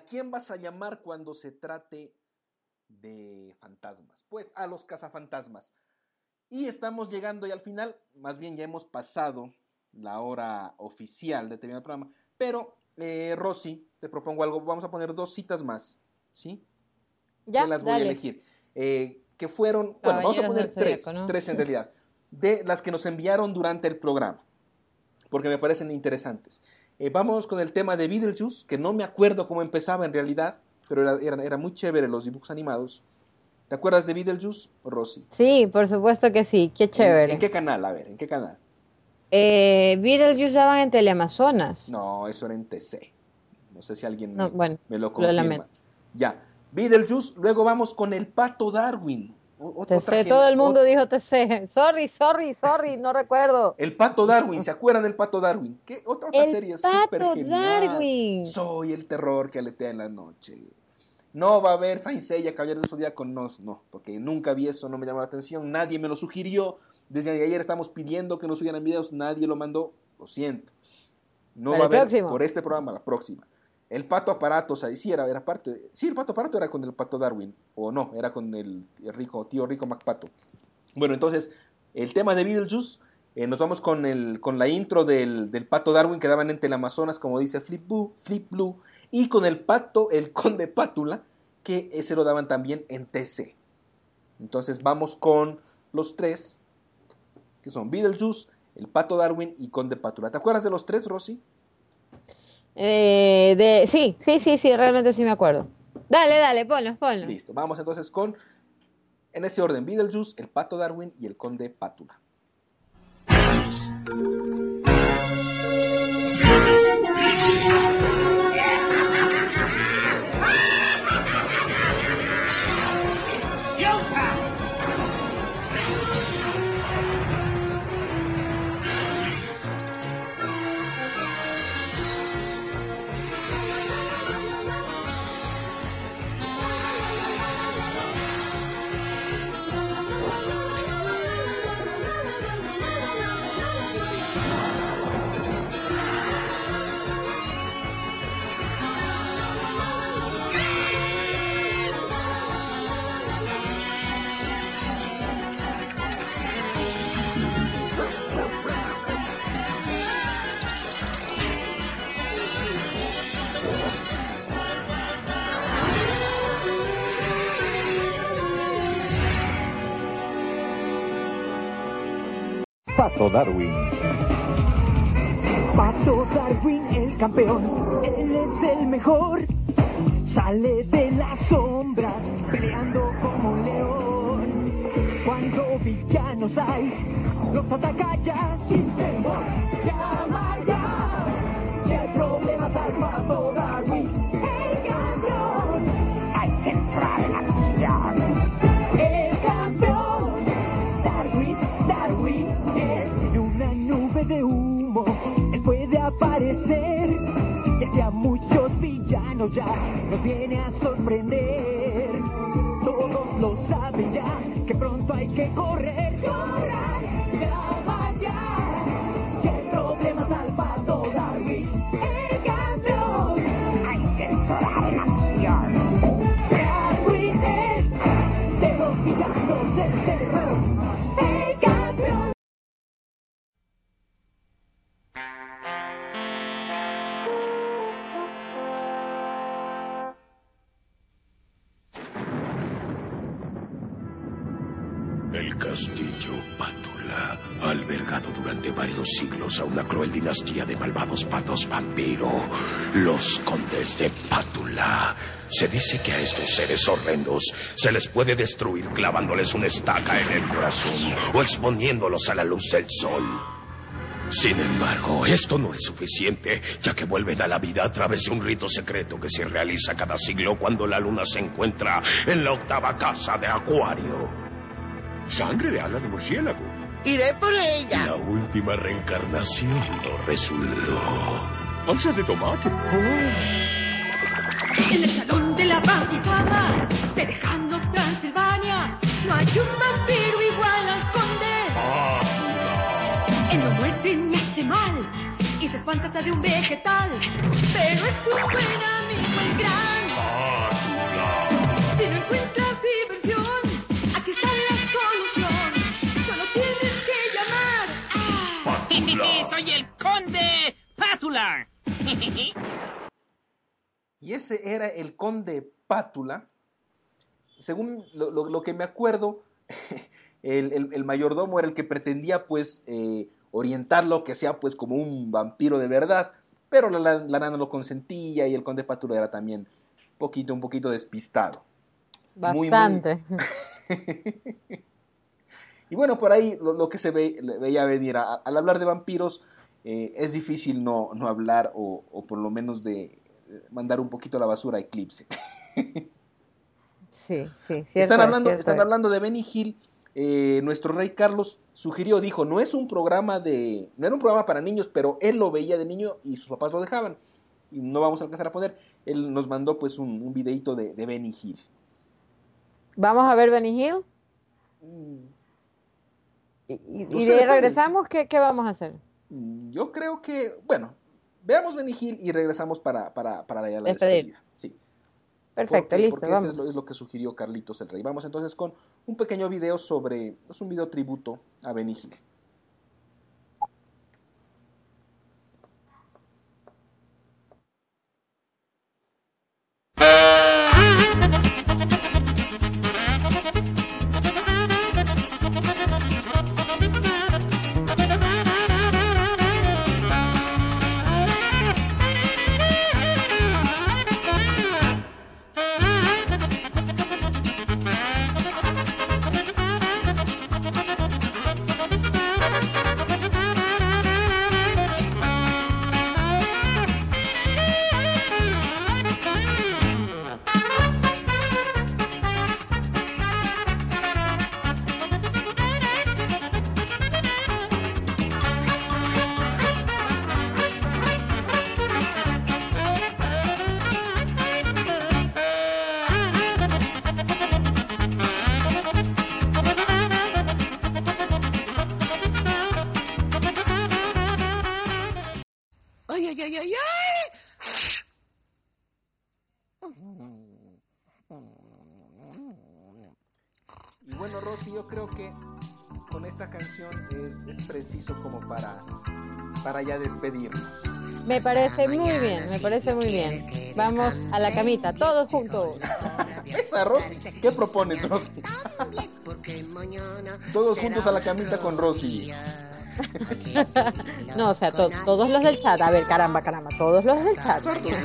quién vas a llamar cuando se trate de fantasmas? Pues a los cazafantasmas. Y estamos llegando ya al final, más bien ya hemos pasado la hora oficial de terminar el programa. Pero, eh, Rosy, te propongo algo. Vamos a poner dos citas más, ¿sí? Ya, que las voy dale. a elegir. Eh, que fueron, bueno, vamos a Caballeros poner del tres, Zodíaco, ¿no? tres en realidad, de las que nos enviaron durante el programa, porque me parecen interesantes. Eh, vamos con el tema de Beetlejuice, que no me acuerdo cómo empezaba en realidad, pero era, era, era muy chévere los dibujos animados. ¿Te acuerdas de Beetlejuice, Rosy? Sí, por supuesto que sí, qué chévere. ¿En, ¿En qué canal? A ver, ¿en qué canal? Eh, Beetlejuice daban en Teleamazonas. No, eso era en T C. No sé si alguien me, No, bueno, me lo lo confirma. lamento. Ya, Beetlejuice, luego vamos con el Pato Darwin. O- T otra C, gen- todo el mundo ot- dijo T C. Sorry, sorry, sorry, no recuerdo. El Pato Darwin, ¿se acuerdan del Pato Darwin? ¿Qué otra, otra El serie Pato súper genial? Darwin. Soy el terror que aletea en la noche. No va a haber Saint Seiya, Caballeros del Zodíaco, no, no, porque nunca vi eso, no me llamó la atención, nadie me lo sugirió. Desde ayer estamos pidiendo que nos subieran videos, nadie lo mandó, lo siento. No Para va a el haber próximo. por este programa, la próxima. El Pato Aparato, o sea, sí, era, era parte. Sí, el Pato Aparato era con el Pato Darwin, o no, era con el, el rico, tío rico MacPato. Bueno, entonces, el tema de Beetlejuice, eh, nos vamos con, el, con la intro del, del Pato Darwin que daban en Teleamazonas, como dice Flip Blue, Flip Blue, y con el Pato, el Conde Pátula, que ese lo daban también en T C. Entonces, vamos con los tres, que son Beetlejuice, el Pato Darwin y Conde Pátula. ¿Te acuerdas de los tres, Rosy? Eh, de, sí, sí, sí, sí, realmente sí me acuerdo. Dale, dale, ponlo, ponlo. Listo, vamos entonces con, en ese orden, Beetlejuice, el Pato Darwin y el Conde Pátula. Pato Darwin. Pato Darwin, el campeón, él es el mejor. Sale de las sombras, peleando como un león. Cuando villanos hay, los ataca ya sin temor. Llama ya, si hay problemas al Pato Darwin, el campeón. Hay que entrar en acción. El campeón, Darwin, Darwin es. En una nube de humo, él puede aparecer. Y hacia muchos villanos ya nos viene a sorprender. Todos lo saben ya, que pronto hay que correr. Llorar, llama ya. Si hay problemas al Pato Darwin, el campeón. Hay que entrar en acción. Darwin es de los villanos el terror. El campeón. El castillo Pátula ha albergado durante varios siglos a una cruel dinastía de malvados patos vampiro, los condes de Pátula. Se dice que a estos seres horrendos se les puede destruir clavándoles una estaca en el corazón o exponiéndolos a la luz del sol. Sin embargo, esto no es suficiente, ya que vuelven a la vida a través de un rito secreto que se realiza cada siglo cuando la luna se encuentra en la octava casa de Acuario. Sangre de ala de murciélago. Iré por ella. La última reencarnación no resultó. Salsa de tomate. En el salón de la Vaticana, de lejano Transilvania, no hay un vampiro igual al conde. Él no muerde ni hace mal, y se espanta hasta de un vegetal. Pero es un buen amigo el gran Pátula. Si no encuentras diversión, aquí está la solución. Solo tienes que llamar a Pátula. ¡Soy el conde Pátula! Y ese era el conde Pátula. Según lo, lo, lo que me acuerdo, el, el, el mayordomo era el que pretendía pues eh, orientarlo, que sea pues como un vampiro de verdad, pero la, la, la nana lo consentía y el conde Pátula era también un poquito, un poquito despistado. Bastante. Muy, muy... Y bueno, por ahí lo, lo que se ve, veía venir, a, al hablar de vampiros, eh, es difícil no, no hablar o, o por lo menos de mandar un poquito a la basura a Eclipse. Sí, sí, cierto. Están hablando, es, están es. hablando de Benny Hill. Eh, nuestro rey Carlos sugirió, dijo, no es un programa de, no era un programa para niños, pero él lo veía de niño y sus papás lo dejaban. Y no vamos a alcanzar a poner. Él nos mandó pues un, un videito de, de Benny Hill. ¿Vamos a ver Benny Hill? Mm. Y, y, No y sé, de depende. regresamos, ¿qué, ¿qué vamos a hacer? Yo creo que, bueno, veamos Benny Hill y regresamos para, para, para la, la Despedir. despedida. Sí. Perfecto, Porque, listo, porque vamos. este es lo, es lo que sugirió Carlitos el Rey. Vamos entonces con un pequeño video sobre, es un video tributo a Benny Hill. ¡Ay, ay, ay, ay, ay! Y bueno, Rosy, yo creo que con esta canción es, es preciso como para, para ya despedirnos. Me parece muy bien, me parece muy bien. Vamos a la camita, todos juntos. Esa, Rosy. ¿Qué propones, Rosy? Todos juntos a la camita con Rosy. No, o sea, to- todos los del chat. A ver, caramba, caramba, todos los del chat.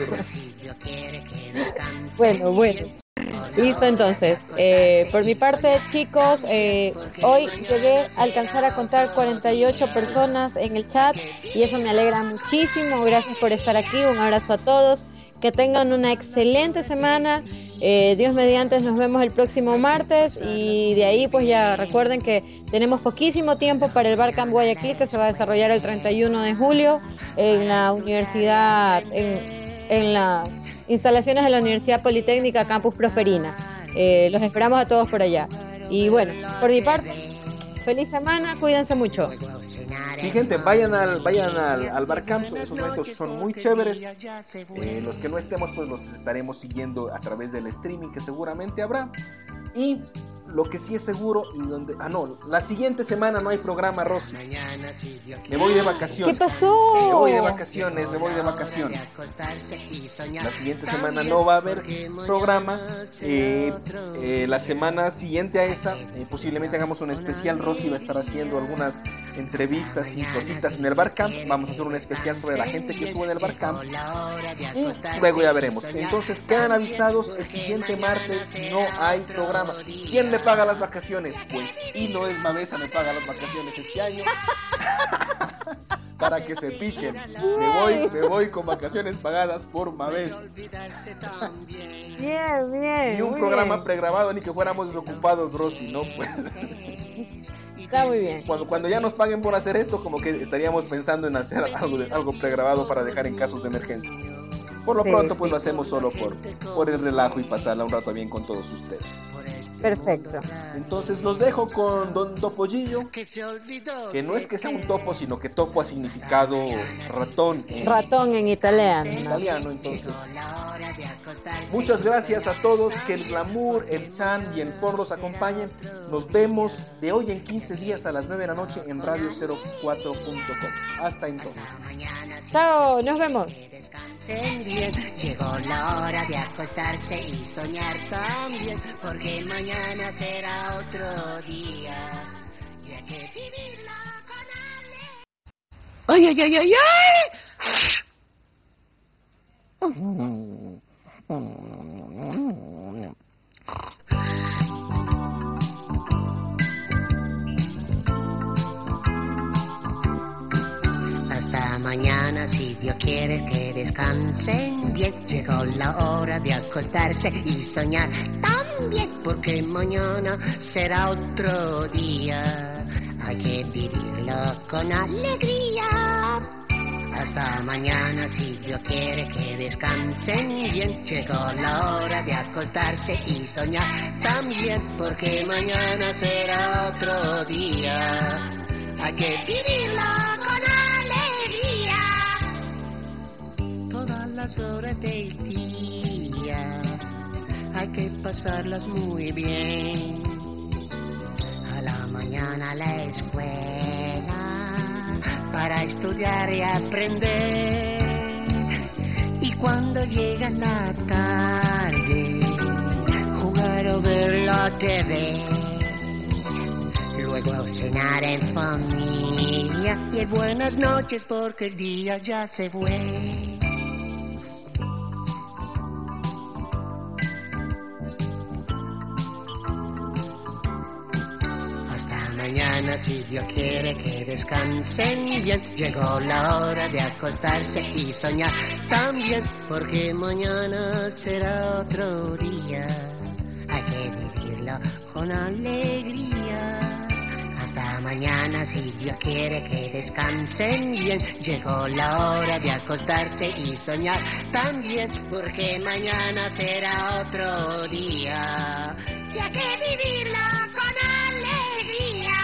Bueno, bueno. Listo, entonces. Eh, por mi parte, chicos, eh, hoy llegué a alcanzar a contar cuarenta y ocho personas en el chat y eso me alegra muchísimo. Gracias por estar aquí. Un abrazo a todos. Que tengan una excelente semana. Eh, Dios mediante, nos vemos el próximo martes y de ahí pues ya recuerden que tenemos poquísimo tiempo para el Barcamp Guayaquil que se va a desarrollar el treinta y uno de julio en la universidad, en, en las instalaciones de la Universidad Politécnica Campus Prosperina. Eh, los esperamos a todos por allá. Y bueno, por mi parte, feliz semana, cuídense mucho. Sí, gente, vayan al, vayan al, al Barcamp, esos eventos son muy chéveres. Eh, los que no estemos, pues los estaremos siguiendo a través del streaming que seguramente habrá. Y lo que sí es seguro y donde... Ah, no, la siguiente semana no hay programa, Rosy. Me voy de vacaciones. ¿Qué pasó? Me voy de vacaciones, me voy de vacaciones. La siguiente semana no va a haber programa. Eh, eh, la semana siguiente a esa, eh, posiblemente hagamos un especial. Rosy va a estar haciendo algunas entrevistas y cositas en el Barcamp. Vamos a hacer un especial sobre la gente que estuvo en el Barcamp. Y luego ya veremos. Entonces quedan avisados, el siguiente martes no hay programa. ¿Quién le paga las vacaciones? Pues Hilo es Mavesa me paga las vacaciones este año. Para que se piquen. Me voy, me voy con vacaciones pagadas por Mavesa. Bien, bien. Ni un muy programa bien. pregrabado ni que fuéramos desocupados, Rosy, ¿no? Pues. Está muy bien. Cuando, cuando ya nos paguen por hacer esto, como que estaríamos pensando en hacer algo, de, algo pregrabado para dejar en casos de emergencia. Por lo Sí, pronto, pues sí. lo hacemos solo por, por el relajo y pasarla un rato bien con todos ustedes. Perfecto. Entonces los dejo con Don Topollillo, que no es que sea un topo, sino que topo ha significado ratón. En, ratón en italiano. En italiano, entonces. Muchas gracias a todos, que el glamour, el chan y el por los acompañen. Nos vemos de hoy en quince días a las nueve de la noche en radio cero cuatro punto com. Hasta entonces. Chao, nos vemos. Bien. Llegó la hora de acostarse y soñar también, porque mañana será otro día. Y hay que vivirlo con ale. ¡Ay, ay, ay, ay, ay! Hasta mañana, si Dios quiere que descansen bien. Llegó la hora de acostarse y soñar también, porque mañana será otro día. Hay que vivirlo con alegría. Hasta mañana, si Dios quiere que descansen bien. Llegó la hora de acostarse y soñar también, porque mañana será otro día. Hay que vivirlo con alegría. Todas las horas del día hay que pasarlas muy bien. A la mañana a la escuela para estudiar y aprender. Y cuando llega la tarde, jugar o ver la T V. Luego cenar en familia y buenas noches, porque el día ya se fue. Hasta mañana, si Dios quiere que descansen bien. Llegó la hora de acostarse y soñar también, porque mañana será otro día. Hay que vivirlo con alegría. Hasta mañana, si Dios quiere que descansen bien. Llegó la hora de acostarse y soñar también, porque mañana será otro día. Y hay que vivirlo con alegría.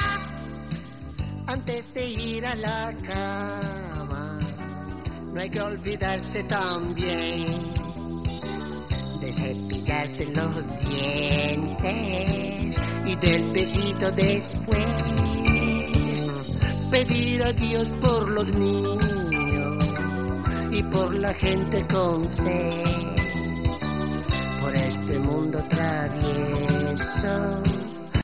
Antes de ir a la cama, no hay que olvidarse también de cepillarse los dientes y del besito después. Pedir a Dios por los niños y por la gente con sed, por este mundo travieso